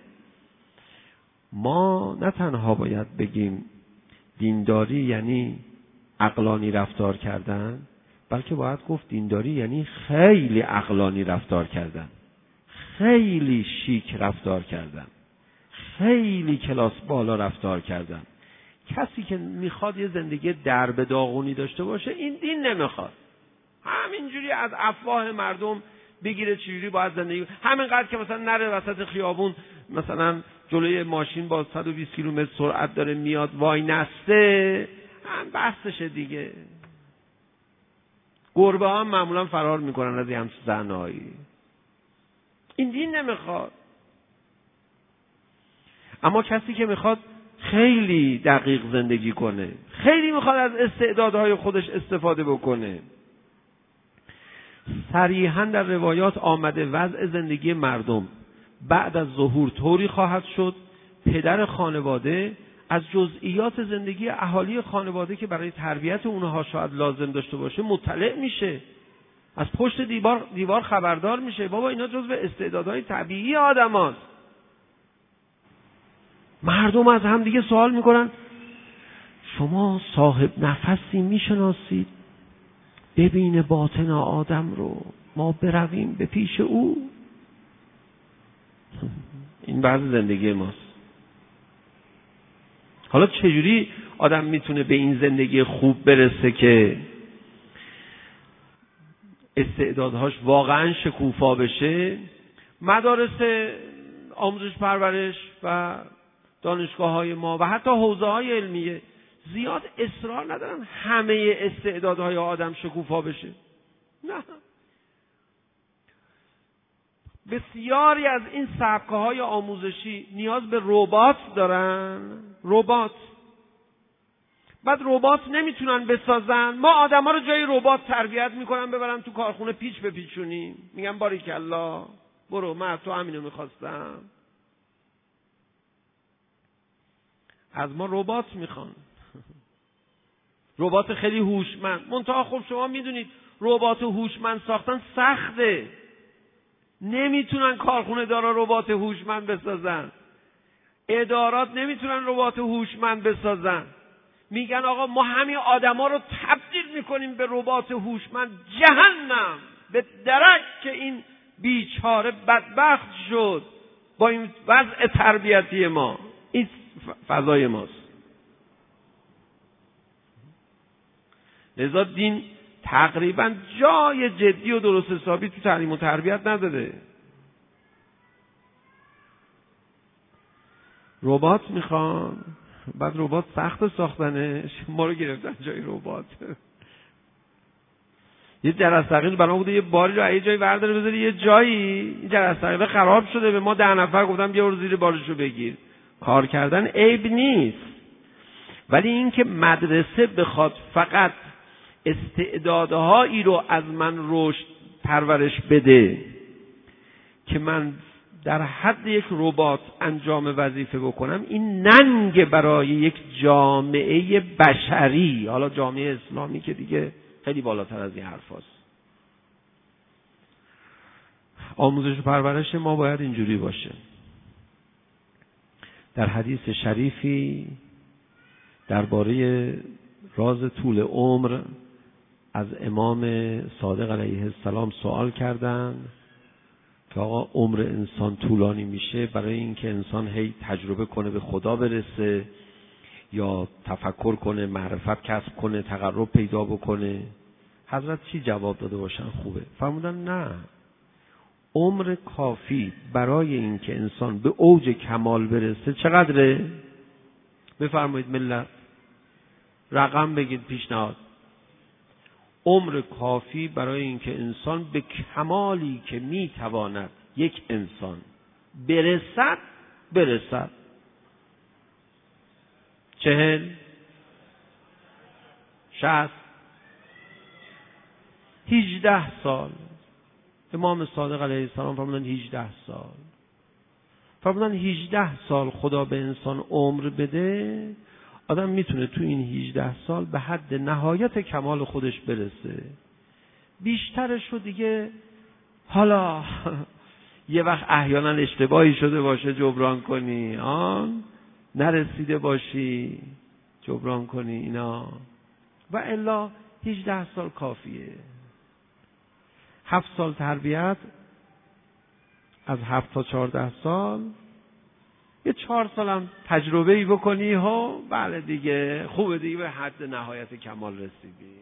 Speaker 2: ما نه تنها باید بگیم دینداری یعنی عقلانی رفتار کردن، بلکه باید گفت دینداری یعنی خیلی عقلانی رفتار کردن، خیلی شیک رفتار کردن، خیلی کلاس بالا رفتار کردن. کسی که میخواد یه زندگی درب داغونی داشته باشه این دین نمیخواد. همینجوری از افواه مردم بگیره چجوری باید زندگی، همینقدر که مثلا نره وسط خیابون مثلا جلوی ماشین با 120 کیلومتر سرعت داره میاد وای نسته، هم بحثشه دیگه. گربه ها هم معمولا فرار میکنن از همچین صحنه‌هایی. این دین نمیخواد. اما کسی که میخواد خیلی دقیق زندگی کنه، خیلی میخواد از استعدادهای خودش استفاده بکنه، صریحاً در روایات آمده وضع زندگی مردم بعد از ظهور طوری خواهد شد پدر خانواده از جزئیات زندگی اهالی خانواده که برای تربیت اونها شاید لازم داشته باشه مطلع میشه، از پشت دیوار خبردار میشه. بابا اینا جزو استعدادهای طبیعی آدم هاست. مردم از هم دیگه سوال میکنن شما صاحب نفسی میشناسید ببین باطن آدم رو، ما برویم به پیش او. این بعض زندگی ماست. حالا چجوری آدم میتونه به این زندگی خوب برسه که استعدادهاش واقعا شکوفا بشه؟ مدارس آموزش پرورش و دانشگاه‌های ما و حتی حوزه‌های علمیه زیاد اصرار ندارن همه استعدادهای آدم شکوفا بشه. نه، بسیاری از این سبکه‌های آموزشی نیاز به ربات دارن. ربات. بعد ربات نمیتونن بسازن، ما آدما رو جای ربات تربیت میکنن ببرن تو کارخونه پیچ بپیچونیم، میگن باریکالله برو، من تو همینو میخواستم. از ما ربات میخوان، ربات خیلی هوشمند. منتها خب شما میدونید ربات هوشمند ساختن سخته، نمیتونن کارخونه دارا ربات هوشمند بسازن، ادارات نمیتونن ربات هوشمند بسازن. میگن آقا ما همین آدما رو تبدیل میکنیم به ربات هوشمند. جهنم به درک که این بیچاره بدبخت شد با این وضع تربیتی ما. این فضای ماست. لذا دین تقریبا جای جدی و درست حسابی تو تعلیم و تربیت نداره. ربات میخوان، بعد ربات سخت ساختنش، ما رو گرفتن جای ربات. یه جرثقیل برام بوده یه باری رو یه جایی برداره بذاری یه جایی، این جرثقیل خراب شده، به ما 10 نفر گفتم بیا برو زیر بارشو بگیر. کار کردن عیب نیست، ولی این که مدرسه بخواد فقط استعدادهایی رو از من رشد پرورش بده که من در حد یک ربات انجام وظیفه بکنم، این ننگ برای یک جامعه بشری، حالا جامعه اسلامی که دیگه خیلی بالاتر از این حرف هست. آموزش و پرورش ما باید اینجوری باشه. در حدیث شریفی درباره راز طول عمر از امام صادق علیه السلام سوال کردن که آقا عمر انسان طولانی میشه برای اینکه انسان هی تجربه کنه به خدا برسه یا تفکر کنه، معرفت کسب کنه، تقرب پیدا بکنه؟ حضرت چی جواب داده باشن خوبه؟ فرمودن نه، عمر کافی برای اینکه انسان به اوج کمال برسه چقدره؟ بفرمایید ملت رقم بگید پیشنهاد. عمر کافی برای اینکه انسان به کمالی که میتواند یک انسان برسد 40 60 18 سال. امام صادق علیه السلام فرمودن 18 سال. فرمودن 18 سال خدا به انسان عمر بده، آدم میتونه تو این 18 سال به حد نهایت کمال خودش برسه. بیشترش رو دیگه حالا یه وقت احیانا اشتباهی شده باشه جبران کنی، نرسیده باشی جبران کنی اینا، و الا 18 سال کافیه. 7 سال تربیت، از 7 تا 14 سال یه 4 سال هم تجربه‌ای بکنی بله دیگه خوبه دیگه، به حد نهایت کمال رسیدی.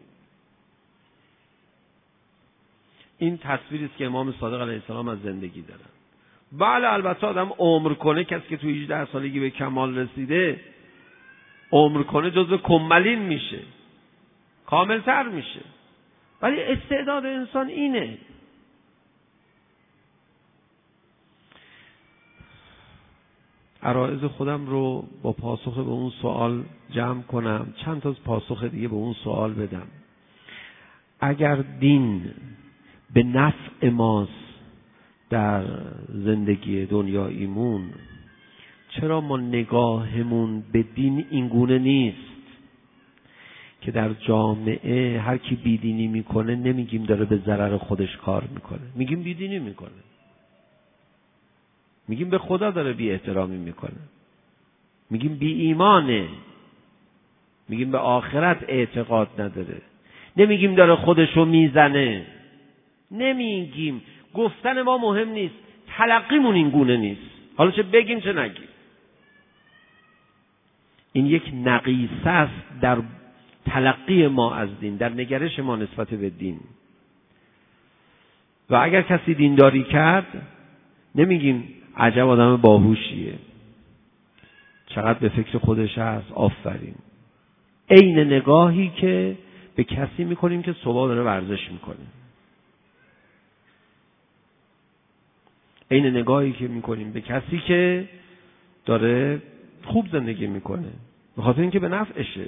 Speaker 2: این تصویری است که امام صادق علیه السلام از زندگی دارن. بله البته آدم عمر کنه، کسی که تو 18 سالگی به کمال رسیده عمر کنه جزو کمالین میشه، کاملتر میشه. ولی استعداد انسان اینه. عرایض خودم رو با پاسخ به اون سوال جمع کنم، چند تا پاسخ دیگه به اون سوال بدم. اگر دین به نفع ماست در زندگی دنیاییمون، چرا ما نگاهمون به دین اینگونه نیست که در جامعه هر کی بیدینی میکنه نمیگیم داره به ضرر خودش کار میکنه، میگیم بیدینی میکنه، میگیم به خدا داره بی احترامی میکنه، میگیم بی ایمانه، میگیم به آخرت اعتقاد نداره، نمیگیم داره خودشو میزنه، نمیگیم. گفتن ما مهم نیست، تلقیمون این گونه نیست، حالا چه بگیم چه نگیم. این یک نقیصه است در تلقی ما از دین، در نگرش ما نسبت به دین. و اگر کسی دینداری کرد نمیگیم عجب آدم باهوشیه، چقدر به فکر خودش هست، آفرین. عین نگاهی که به کسی میکنیم که صبح داره ورزش میکنه، عین نگاهی که میکنیم به کسی که داره خوب زندگی میکنه، به خاطر اینکه به نفعشه.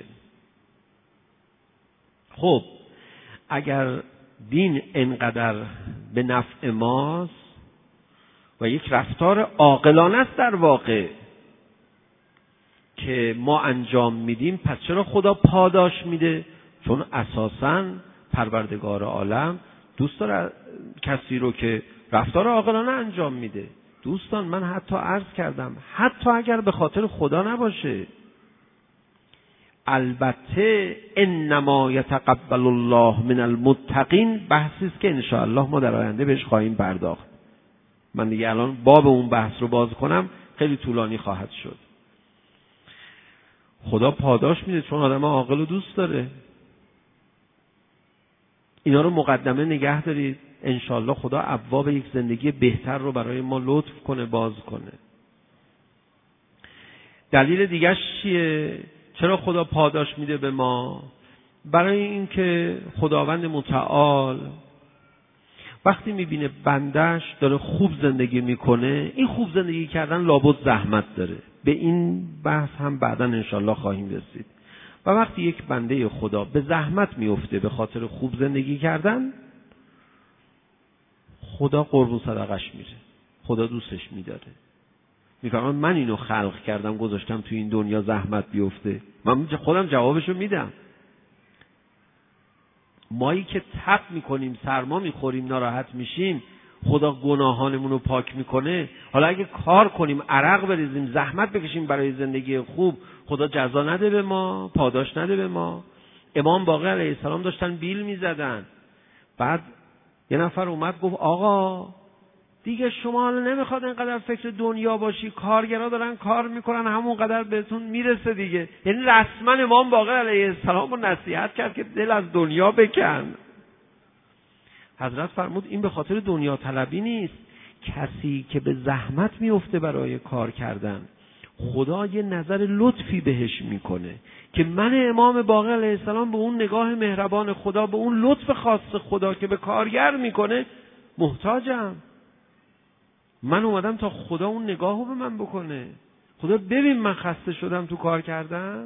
Speaker 2: خب اگر دین انقدر به نفع ماست و یک رفتار عاقلانه است در واقع که ما انجام میدیم، پس چرا خدا پاداش میده؟ چون اساساً پروردگار عالم دوست داره کسی رو که رفتار عاقلانه انجام میده. دوستان من حتی عرض کردم حتی اگر به خاطر خدا نباشه، البته انما یتقبل الله من المتقین بحثی است که ان شاء الله ما در آینده بهش خواهیم پرداخت. من دیگه الان باب اون بحث رو باز کنم خیلی طولانی خواهد شد. خدا پاداش میده چون آدم عاقل رو دوست داره. اینا رو مقدمه نگه دارید، ان شاء الله خدا ابواب یک زندگی بهتر رو برای ما لطف کنه، باز کنه. دلیل دیگه چیه؟ چرا خدا پاداش میده به ما؟ برای اینکه خداوند متعال وقتی میبینه بندش داره خوب زندگی میکنه، این خوب زندگی کردن لابد زحمت داره. به این بحث هم بعداً انشالله خواهیم رسید. و وقتی یک بنده خدا به زحمت میفته به خاطر خوب زندگی کردن، خدا قربون صدقش میره، خدا دوستش میداره. میفهمم من اینو خلق کردم گذاشتم تو این دنیا زحمت بیفته، من خودم جوابشو میدم. مایی که تب میکنیم، سرما میخوریم، ناراحت میشیم، خدا گناهانمون رو پاک میکنه. حالا اگه کار کنیم، عرق بریزیم، زحمت بکشیم برای زندگی خوب، خدا جزا نده به ما، پاداش نده به ما. امام باقر علیه السلام داشتن بیل میزدن، بعد یه نفر اومد گفت آقا دیگه شما حالا نمیخواد اینقدر فکر دنیا باشی، کارگرها دارن کار میکنن همون قدر بهتون میرسه دیگه. یعنی رسما امام باقر علیه السلام رو نصیحت کرد که دل از دنیا بکن. حضرت فرمود این به خاطر دنیا طلبی نیست. کسی که به زحمت میفته برای کار کردن، خدا یه نظر لطفی بهش میکنه که من امام باقر علیه السلام به اون نگاه مهربان خدا، به اون لطف خاص خدا که به کارگر میکنه محتاجم. من اومدم تا خدا اون نگاهو به من بکنه. خدا ببین من خسته شدم تو کار کردن.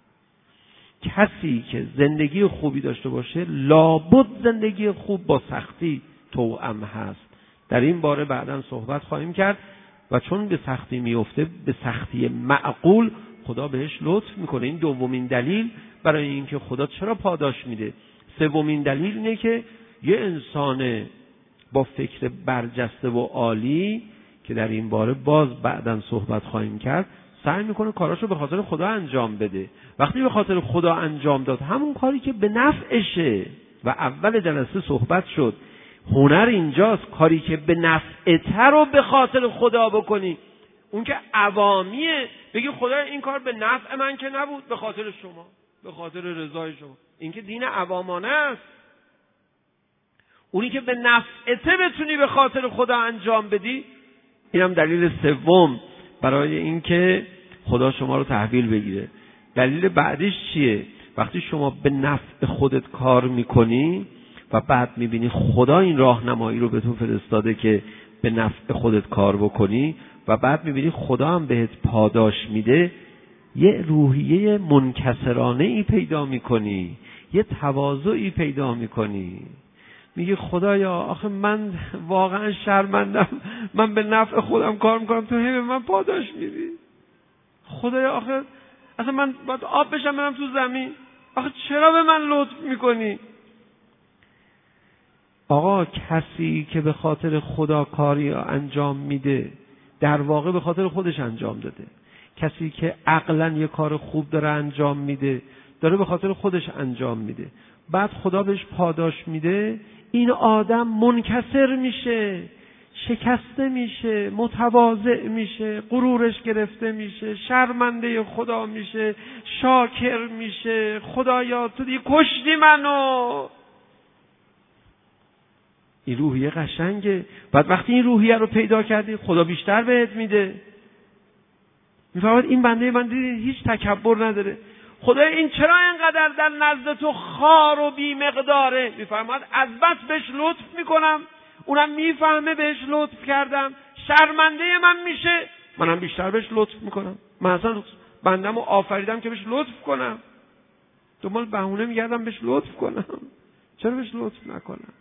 Speaker 2: کسی که زندگی خوبی داشته باشه لابد زندگی خوب با سختی توأم هست. در این باره بعداً صحبت خواهیم کرد. و چون به سختی میفته، به سختی معقول، خدا بهش لطف میکنه. این دومین دلیل برای اینکه خدا چرا پاداش میده. سومین دلیل اینه که یه انسان با فکر برجسته و عالی که در این باره باز بعداً صحبت خواهیم کرد، سعی میکنه کاراشو به خاطر خدا انجام بده. وقتی به خاطر خدا انجام داد، همون کاری که به نفعشه. و اول جلسه صحبت شد هنر اینجاست، کاری که به نفعته رو به خاطر خدا بکنی. اون که عوامیه، بگی خدا این کار به نفع من که نبود، به خاطر شما، به خاطر رضای شما. این که دین عوامانه است. اونی که به نفعته بتونی به خاطر خدا انجام بدی، اینم دلیل سوم برای اینکه خدا شما رو تحویل بگیره. دلیل بعدیش چیه؟ وقتی شما به نفع خودت کار میکنی و بعد میبینی خدا این راهنمایی رو به تو فرستاده که به نفع خودت کار بکنی و بعد میبینی خدا هم بهت پاداش میده، یه روحیه منکسرانه ای پیدا میکنی، یه تواضعی پیدا میکنی. میگه خدایا آخه من واقعا شرمندم، من به نفع خودم کار میکنم، تو به من پاداش میدی. خدایا آخه اصلا من باید آب بشم برم تو زمین، آخه چرا به من لطف میکنی؟ آقا کسی که به خاطر خدا کاری انجام میده در واقع به خاطر خودش انجام داده. کسی که عقلاً یه کار خوب داره انجام میده داره به خاطر خودش انجام میده، بعد خدا بهش پاداش میده، این آدم منکسر میشه، شکسته میشه، متواضع میشه، غرورش گرفته میشه، شرمنده خدا میشه، شاکر میشه. خدایا تو دیگه کشتی منو. این روحیه قشنگه. بعد وقتی این روحیه رو پیدا کردی خدا بیشتر بهت میده. میفهمید این بنده من دیدی هیچ تکبر نداره. خدا این چرا اینقدر در نزد تو خار و بی مقداره؟ میفهمید از بس بهش لطف میکنم، اونم میفهمه بهش لطف کردم، شرمنده من میشه، منم بیشتر بهش لطف میکنم. من اصلا بندم رو آفریدم که بهش لطف کنم، دنبال بهونه میگردم بهش لطف کنم، چرا بهش لطف نکنم؟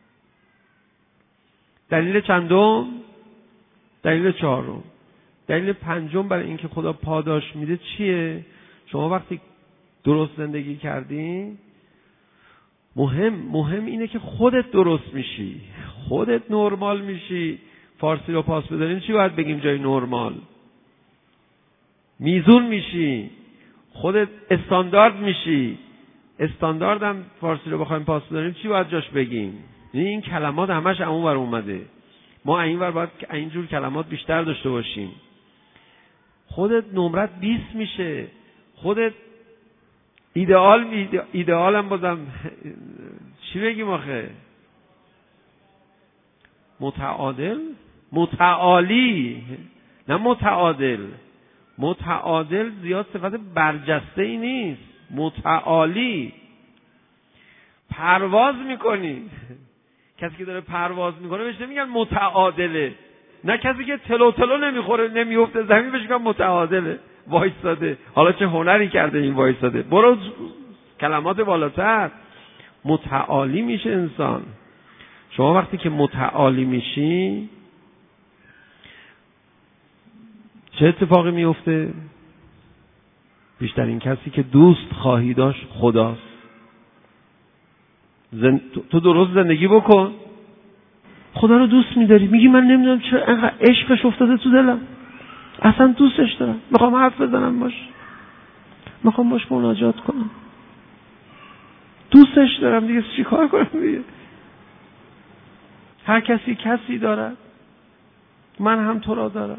Speaker 2: دلیل چندم؟ دلیل چهارم. دلیل پنجم برای اینکه خدا پاداش میده چیه؟ شما وقتی درست زندگی کردی، مهم اینه که خودت درست میشی، خودت نرمال میشی. فارسی رو پاس بداریم چی باید بگیم جای نرمال؟ میزون میشی، خودت استاندارد میشی. استانداردم فارسی رو بخوایم پاس بداریم چی باید جاش بگیم؟ این کلمات همش اون ور اومده، ما این ور باید اینجور کلمات بیشتر داشته باشیم. خودت نمرت 20 میشه، خودت ایدئال هم بازم چی بگیم آخه؟ متعالی، نه متعادل. متعادل زیاد صفت برجسته ای نیست، متعالی. پرواز میکنی، کسی که داره پرواز میکنه بهش نمیگن متعادله، نه کسی که تلو نمیخوره نمیفته زمین بهش میگن متعادله، وایساده. حالا چه هنری کرده این وایساده؟ برو کلمات بالاتر. متعالی میشه انسان. شما وقتی که متعالی میشی چه اتفاقی میفته؟ بیشترین کسی که دوست خواهی داشت خداست. تو درست زندگی بکن، خدا رو دوست می‌داری. میگی من نمیدونم چرا انقدر عشقش افتاده تو دلم، اصلا دوستش دارم، میخوام حرف بزنم باش، میخوام باش مناجات کنم، دوستش دارم دیگه، چی کار کنم دیگه؟ هر کسی دارد، من هم تو را دارم.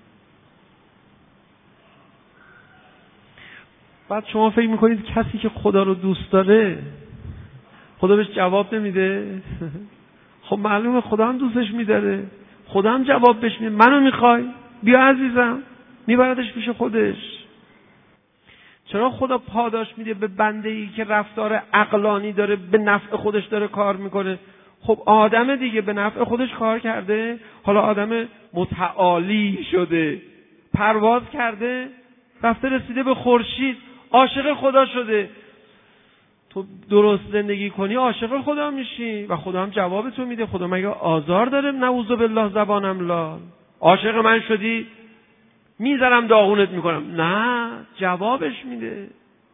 Speaker 2: بعد شما فکر میکنید کسی که خدا رو دوست داره خدا بهش جواب نمیده؟ خب معلومه خدا هم دوستش میداره، خدا هم جواب بهش میده. منو میخوای؟ بیا عزیزم، میبردش پیش خودش. چرا خدا پاداش میده به بنده‌ای که رفتار عقلانی داره، به نفع خودش داره کار میکنه؟ خب آدم دیگه به نفع خودش کار کرده، حالا آدم متعالی شده، پرواز کرده، رفته رسیده به خورشید، عاشق خدا شده. تو درست زندگی کنی عاشق خدا میشی و خدا هم جواب تو میده. خدا مگه آزار داره؟ نعوذ بالله زبانم لال. عاشق من شدی میذارم داغونت میکنم؟ نه، جوابش میده.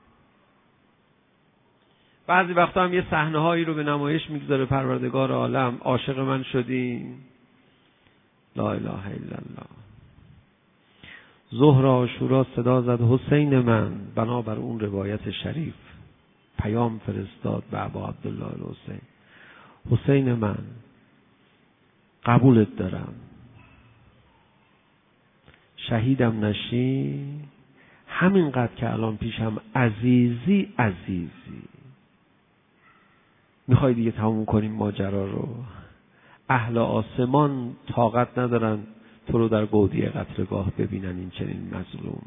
Speaker 2: بعضی وقتا هم یه صحنه هایی رو به نمایش میگذاره پروردگار عالم. عاشق من شدی، لا اله الا الله. ظهر عاشورا صدا زد حسین من، بنابر اون روایت شریف پیام فرستاد به ابا عبدالله الحسین. حسین من قبولت دارم، شهیدم نشی، همینقدر که الان پیشم عزیزی. میخوای دیگه تموم کنیم ماجرا رو؟ اهل آسمان طاقت ندارن تو رو در گودی قتلگاه ببینن این چنین مظلوم.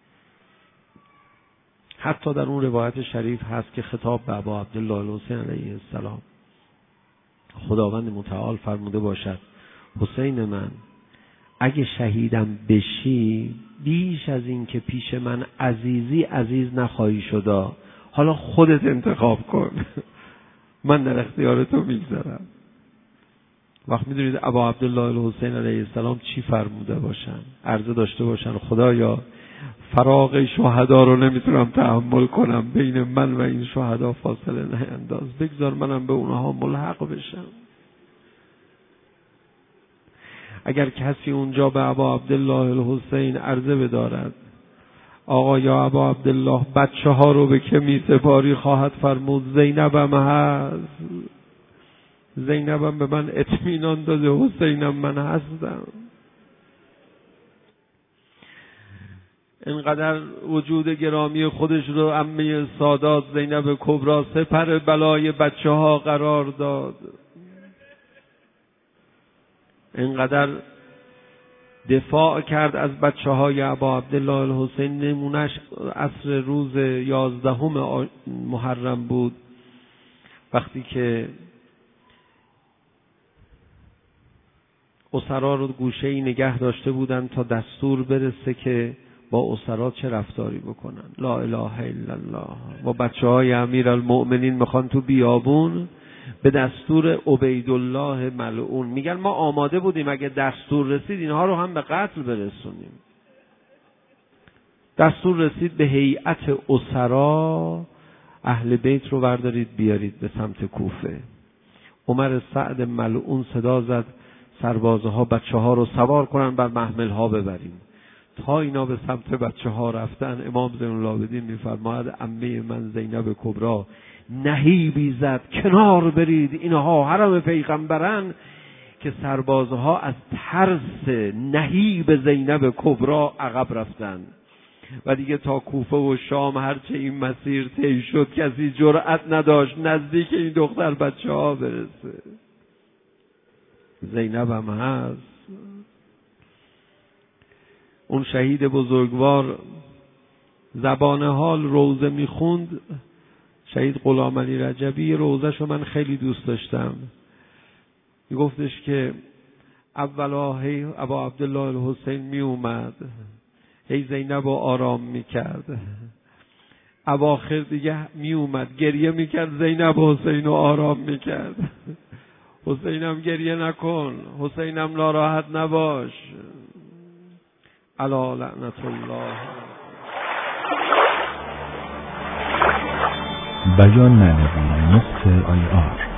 Speaker 2: حتی در اون روایت شریف هست که خطاب به ابا عبدالله الحسین علیه السلام، خداوند متعال فرموده باشد حسین من اگه شهیدم بشی بیش از این که پیش من عزیزی عزیز نخواهی شدا، حالا خودت انتخاب کن من در اختیار تو میگذارم. وقت میدونید ابا عبدالله الحسین علیه السلام چی فرموده باشن؟ عرضه داشته باشن خدایا فراق شهدا رو نمیتونم تحمل کنم، بین من و این شهدا فاصله نینداز، بگذار منم به اونها ملحق بشم. اگر کسی اونجا به ابا عبدالله الحسین عرضه بدارد آقا یا ابا عبدالله بچه ها رو به که می سپاری؟ خواهد فرمود زینبم هست، زینبم به من اطمینان داده، حسینم من هستم. اینقدر وجود گرامی خودش رو عمه سادات زینب کبری سپر بلای بچه ها قرار داد، اینقدر دفاع کرد از بچه های ابا عبدالله الحسین. نمونش عصر روز 11 محرم بود، وقتی که اسرا رو گوشه‌ای نگه داشته بودن تا دستور برسه که با اسرا چه رفتاری بکنن. لا اله الا الله. با بچه های امیرالمؤمنین میخوان تو بیابون به دستور عبیدالله ملعون، میگن ما آماده بودیم اگه دستور رسید اینها رو هم به قتل برسونیم. دستور رسید به هیئت اسرا اهل بیت رو بردارید بیارید به سمت کوفه. عمر سعد ملعون صدا زد سربازها بچه ها رو سوار کنن بر محمل ها ببریم. تا اینا به سمت بچه ها رفتن امام زین العابدین میفرماید عمه من زینب کبری نهیبی زد کنار برید، اینها حرم پیغمبرن، که سربازها از ترس نهیب زینب کبری عقب رفتن و دیگه تا کوفه و شام هرچه این مسیر طی شد کسی جرأت نداشت نزدیک این دختر بچه ها برسه. زینب هم هست. اون شهید بزرگوار زبان حال روزه میخوند، شهید غلام علی رجبی، روزهشو من خیلی دوست داشتم. میگفتش که اولا هی ابا عبدالله الحسین می اومد هی زینب رو آرام میکرد، اواخر دیگه می اومد گریه میکرد زینب حسین رو آرام میکرد. حسینم گریه نکن، حسینم ناراحت نباش. الا لعنت الله.
Speaker 1: بیان معنوی نقطه IR